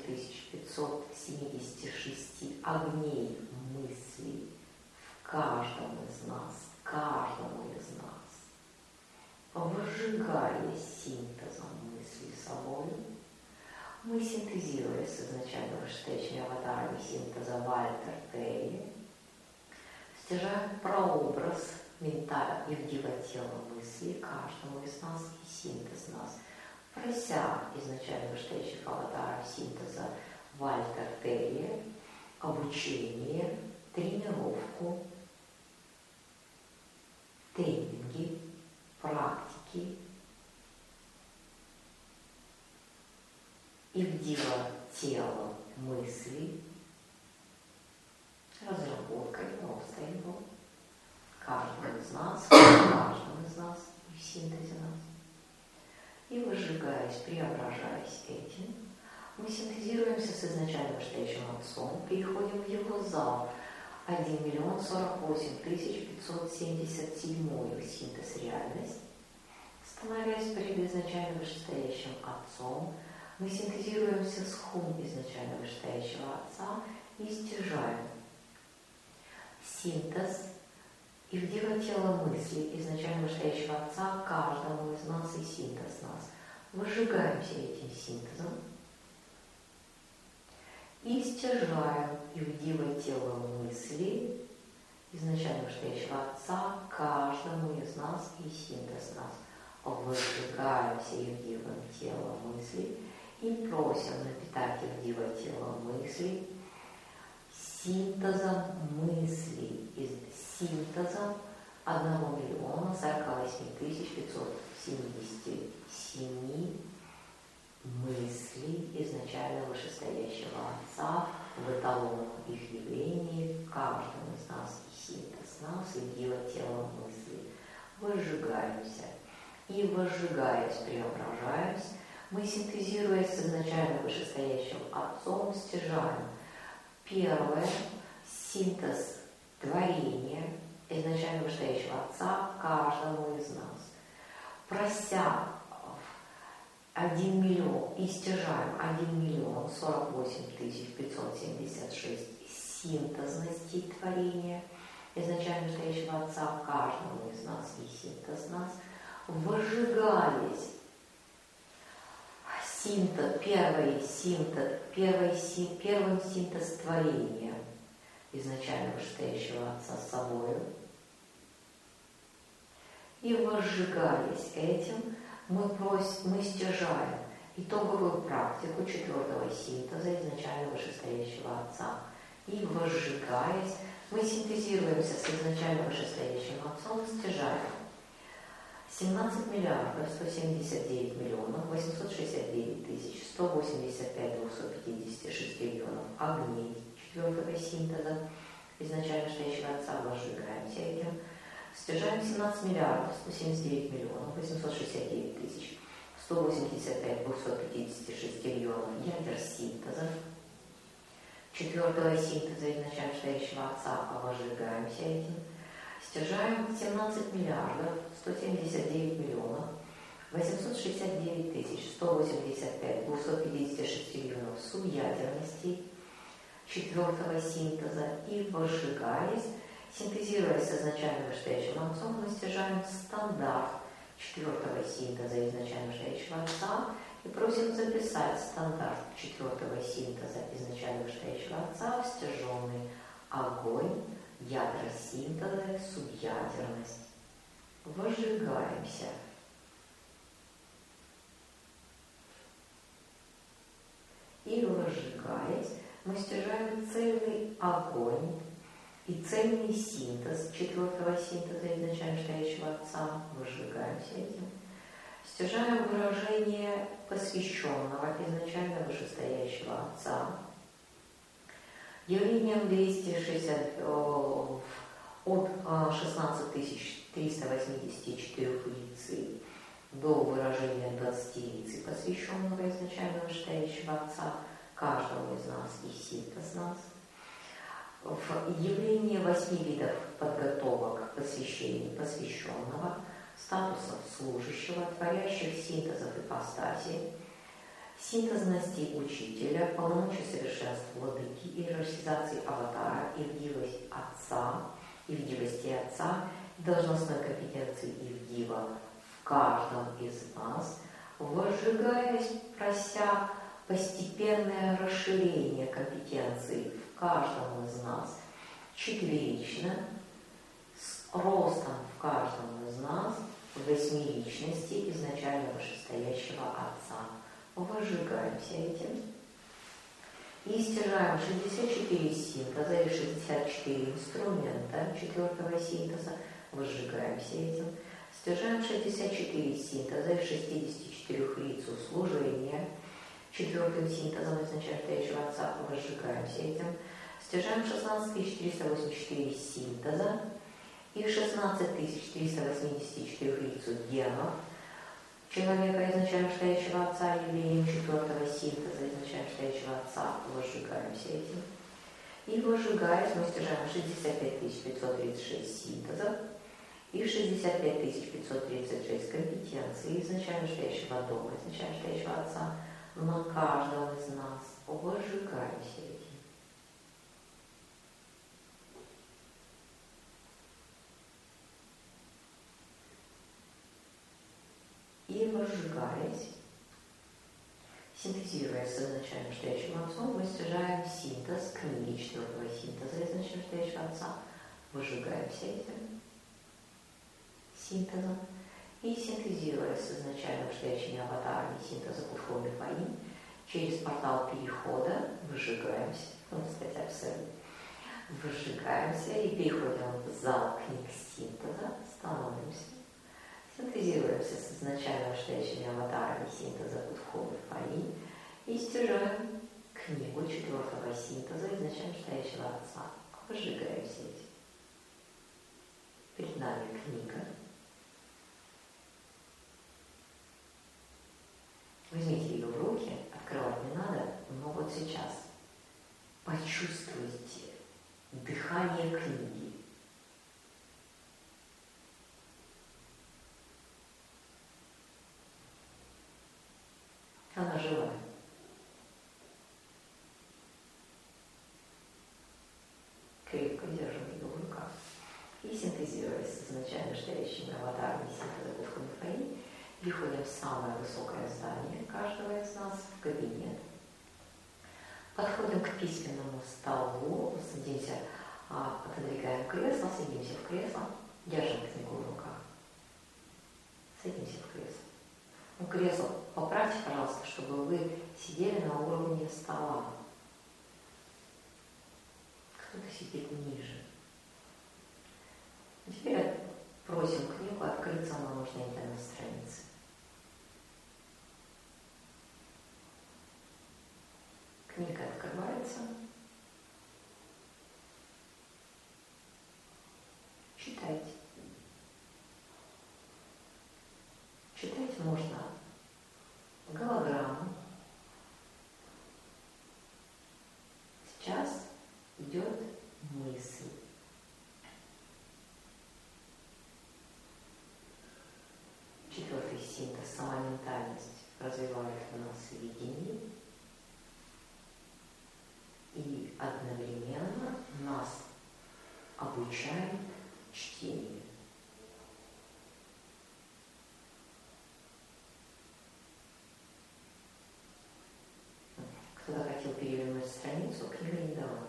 576 огней мыслей в каждом из нас, каждому из нас, выжигая синтезом мысли собой, мы, синтезируя с изначально вышестоящими аватарами синтеза Вальтер, стяжаем прообраз ментального и диво-тела мысли каждому из нас и синтез нас, прося изначально вышестоящих аватаров синтеза Вальтер обучение, тренировку, тренинги, практики и в диво-тело мысли, разработкой роста его каждого из нас, каждого из нас и в синтезе нас. И выжигаясь, преображаясь этим, мы синтезируемся с изначально вышестоящим Отцом, переходим в его зал 1 48 577 синтез реальность, становясь перед изначально вышестоящим Отцом, мы синтезируемся с Хум изначально вышестоящего Отца и стяжаем синтез и в диво-тело мысли изначально вышестоящего Отца каждому из нас и синтез нас. Выжигаемся этим синтезом и стяжаем и в диво-тело мысли изначально вышестоящего Отца каждому каждому из нас и синтез нас. Выжигаемся Евдивом телом мысли и просим напитать Евдива тело мысли синтезом мыслей, синтезом 1 48 577 мыслей изначально вышестоящего Отца в эталонном их явлении в каждом из нас и синтез нас Евдива тело мысли. Выжигаемся. И возжигаясь, преображаясь, мы, синтезируясь с изначально вышестоящим Отцом, стяжаем первое – синтез творения изначально вышестоящего Отца каждому из нас. Прося 1 миллион и стяжаем 1 048 576 синтезностей творения изначально вышестоящего Отца каждому из нас и синтез нас, выжигаясь первым синтез творения изначально вышестоящего Отца с собою. И возжигаясь этим, мы стяжаем итоговую практику 4-го синтеза изначально вышестоящего Отца. И возжигаясь, мы синтезируемся с изначально вышестоящим Отцом, стяжаем 17 миллиардов 179 миллионов 869 тысяч 185 256 миллионов огней 4-го синтеза изначально вышестоящего Отца, возжигаемся этим, стяжаем 17 миллиардов 179 миллионов 869 тысяч 185 256 миллионов ядер синтеза 4-го синтеза изначально вышестоящего Отца, возжигаемся этим, стяжаем 17 миллиардов 179 миллионов 869 тысяч 185 256 миллионов субъядерностей 4-го синтеза и возжигаясь, синтезируясь с изначально вышестоящим Отцом, мы стяжаем стандарт 4-го синтеза изначально вышестоящего Отца и просим записать стандарт 4-го синтеза изначально вышестоящего Отца в стяженный огонь, ядра синтеза, субъядерность. Возжигаемся. И возжигаясь, мы стяжаем цельный огонь и цельный синтез 4-го синтеза изначально вышестоящего Отца. Возжигаемся этим. Стяжаем выражение посвященного изначально вышестоящего Отца. Явлением 260 от 16 384 лицей до выражения 20 лицей, посвященного изначально вышестоящего Отца, каждого из нас и синтез нас. В явлении 8 видов подготовок посвящений посвященного, статусов служащего, творящих синтезов ипостаси, синтезности учителя, полномочий совершенства владыки, иерархизации аватара, ивдивости Отца, должностной компетенции Ивдива в каждом из нас, возжигаясь, прося постепенное расширение компетенций в каждом из нас, четверично, с ростом в каждом из нас восьмеричности изначально вышестоящего Отца. Возжигаемся этим. И стяжаем 64 синтеза и 64 инструмента 4-го синтеза. Возжигаемся этим. Стяжаем 64 синтеза и 64 лиц служения 4-м синтезом изначально вышестоящего Отца. Возжигаемся этим. Стяжаем 16 384 синтеза и 16 384 лиц генов человека изначально вышестоящего Отца, явлением 4-го синтеза изначально вышестоящего Отца. Возжигаемся этим. И возжигаясь, мы стяжаем 65 536 синтезов и 65 536 компетенций изначально вышестоящего Дома, изначально вышестоящего Отца на каждом из нас. Возжигаемся этим. И возжигаясь, синтезируя с изначально вышестоящим Отцом, мы стяжаем синтез книги 4-го синтеза изначально вышестоящего Отца. Возжигаемся этим. синтеза и синтезируя с изначально стоящими аватарами синтеза Кудхо Мифаим, через портал перехода выжигаемся, статья абсолютно, выжигаемся и переходим в зал книг синтеза, становимся, синтезируемся с изначально стоящими аватарами синтеза Кудхо Мифаим и стяжаем книгу четвертого синтеза изначально стоящего Отца. Выжигаем все эти. Перед нами книга. Возьмите ее в руки, открывать не надо, но вот сейчас почувствуйте дыхание книги. Она живая. Крепко держим ее в руках. И синтезируясь с изначально стоящими аватарами синтеза Кудхо Мифаим, переходим в самое высокое здание каждого из нас, в кабинет. Подходим к письменному столу, садимся, отодвигаем кресло, садимся в кресло, держим книгу в руках. Садимся в кресло. Кресло поправьте, пожалуйста, чтобы вы сидели на уровне стола. Кто-то сидит ниже. Теперь просим книгу открыться на нужной для нас странице. Книга открывается. Читайте. Читать можно голограмму. Сейчас идет мысль. Четвертый синтез, сама ментальность развивает в нас видение и одновременно нас обучает чтению. Кто-то хотел перевернуть страницу, книга не дала.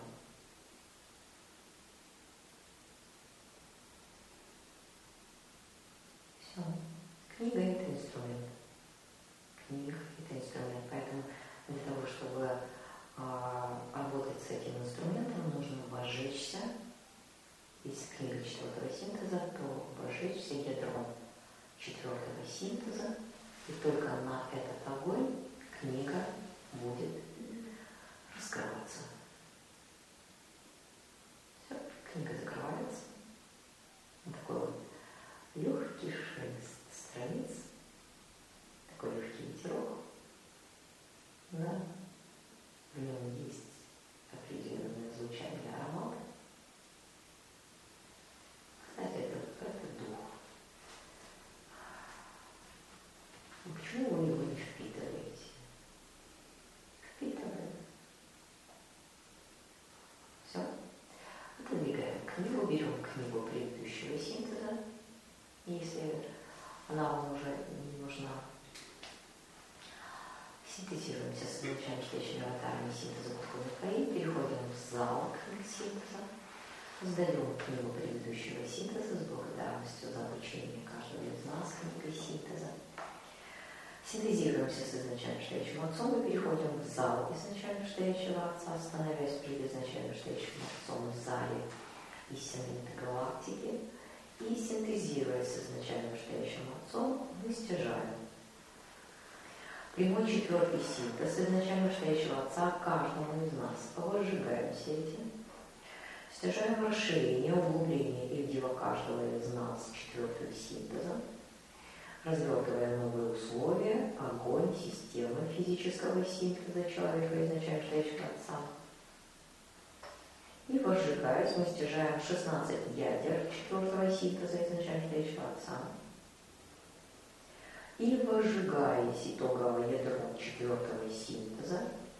Все. Книга – это инструмент. Книга – это инструмент. Поэтому для того, чтобы работать с этим инструментом, нужно вожечься. Если книга четвертого синтеза, то вожечься ядром четвертого синтеза, и только на этот огонь книга будет раскрываться. Все, книга закрывается. Вот такой вот легкий шелест страниц, такой легкий ветерок. Да, в нем есть определенное звучание аромата. Кстати, это дух. Почему вы его не впитываете? Впитываем. Все. Отодвигаем книгу, берем книгу предыдущего синтеза. Если она вам уже не нужна, синтезируемся с изначально стоящими аватарами синтеза Кудхо Мифаим, переходим в зал книг синтеза, сдаем книгу предыдущего синтеза с благодарностью за обучение каждого из нас книгой синтеза. Синтезируемся с изначально стоящим отцом и переходим в зал изначально стоящего отца, становясь перед изначально стоящим отцом в зале истинной галактики. И синтезируясь с изначально стоящим отцом, мы стяжаем прямой четвертый синтез изначально стоящего отца каждому из нас. Выжигаем все эти. Стяжаем расширение, углубление и дело каждого из нас четвертого синтеза. Развертывая новые условия, огонь, системы физического синтеза человека изначально стоящего отца. И выжигаясь, мы стяжаем 16 ядер четвертого синтеза изначально стоящего отца. И выжигаясь итоговое ядро четвертого синтеза,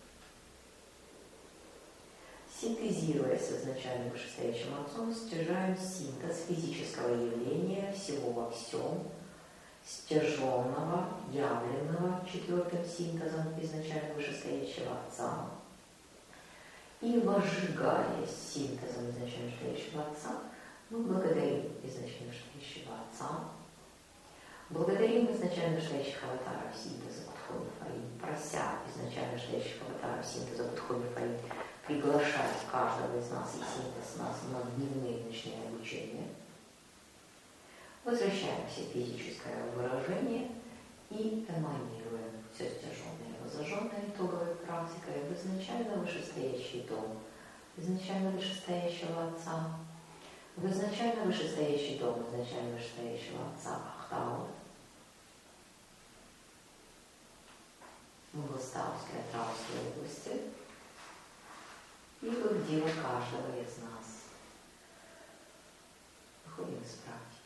синтезируя с изначально вышестоящим отцом, стяжаем синтез физического явления всего во всем, стяженного, явленного четвертым синтезом изначально вышестоящего отца. И выжигаясь синтезом изначально стоящего отца, мы благодарим изначально стоящего отца Благодарим изначально стоящих аватаров синтеза Будхоми Фаи, прося изначально стоящих аватаров синтеза Будхоми Фаи приглашать каждого из нас и синтез нас на дневные ночные обучения. Возвращаемся в физическое выражение и эманируем все стяженное и возожженное итоговой практикой в изначально вышестоящий дом, изначально вышестоящего Отца, в изначально вышестоящий дом, изначально вышестоящего Отца Ахтау, в Густавской, Атравской области, и в дело каждого из нас. Выходим из практики.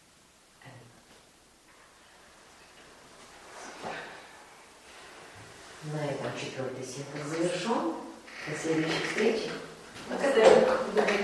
На этом 4-й синтез завершен. До следующих встреч. Благодарю.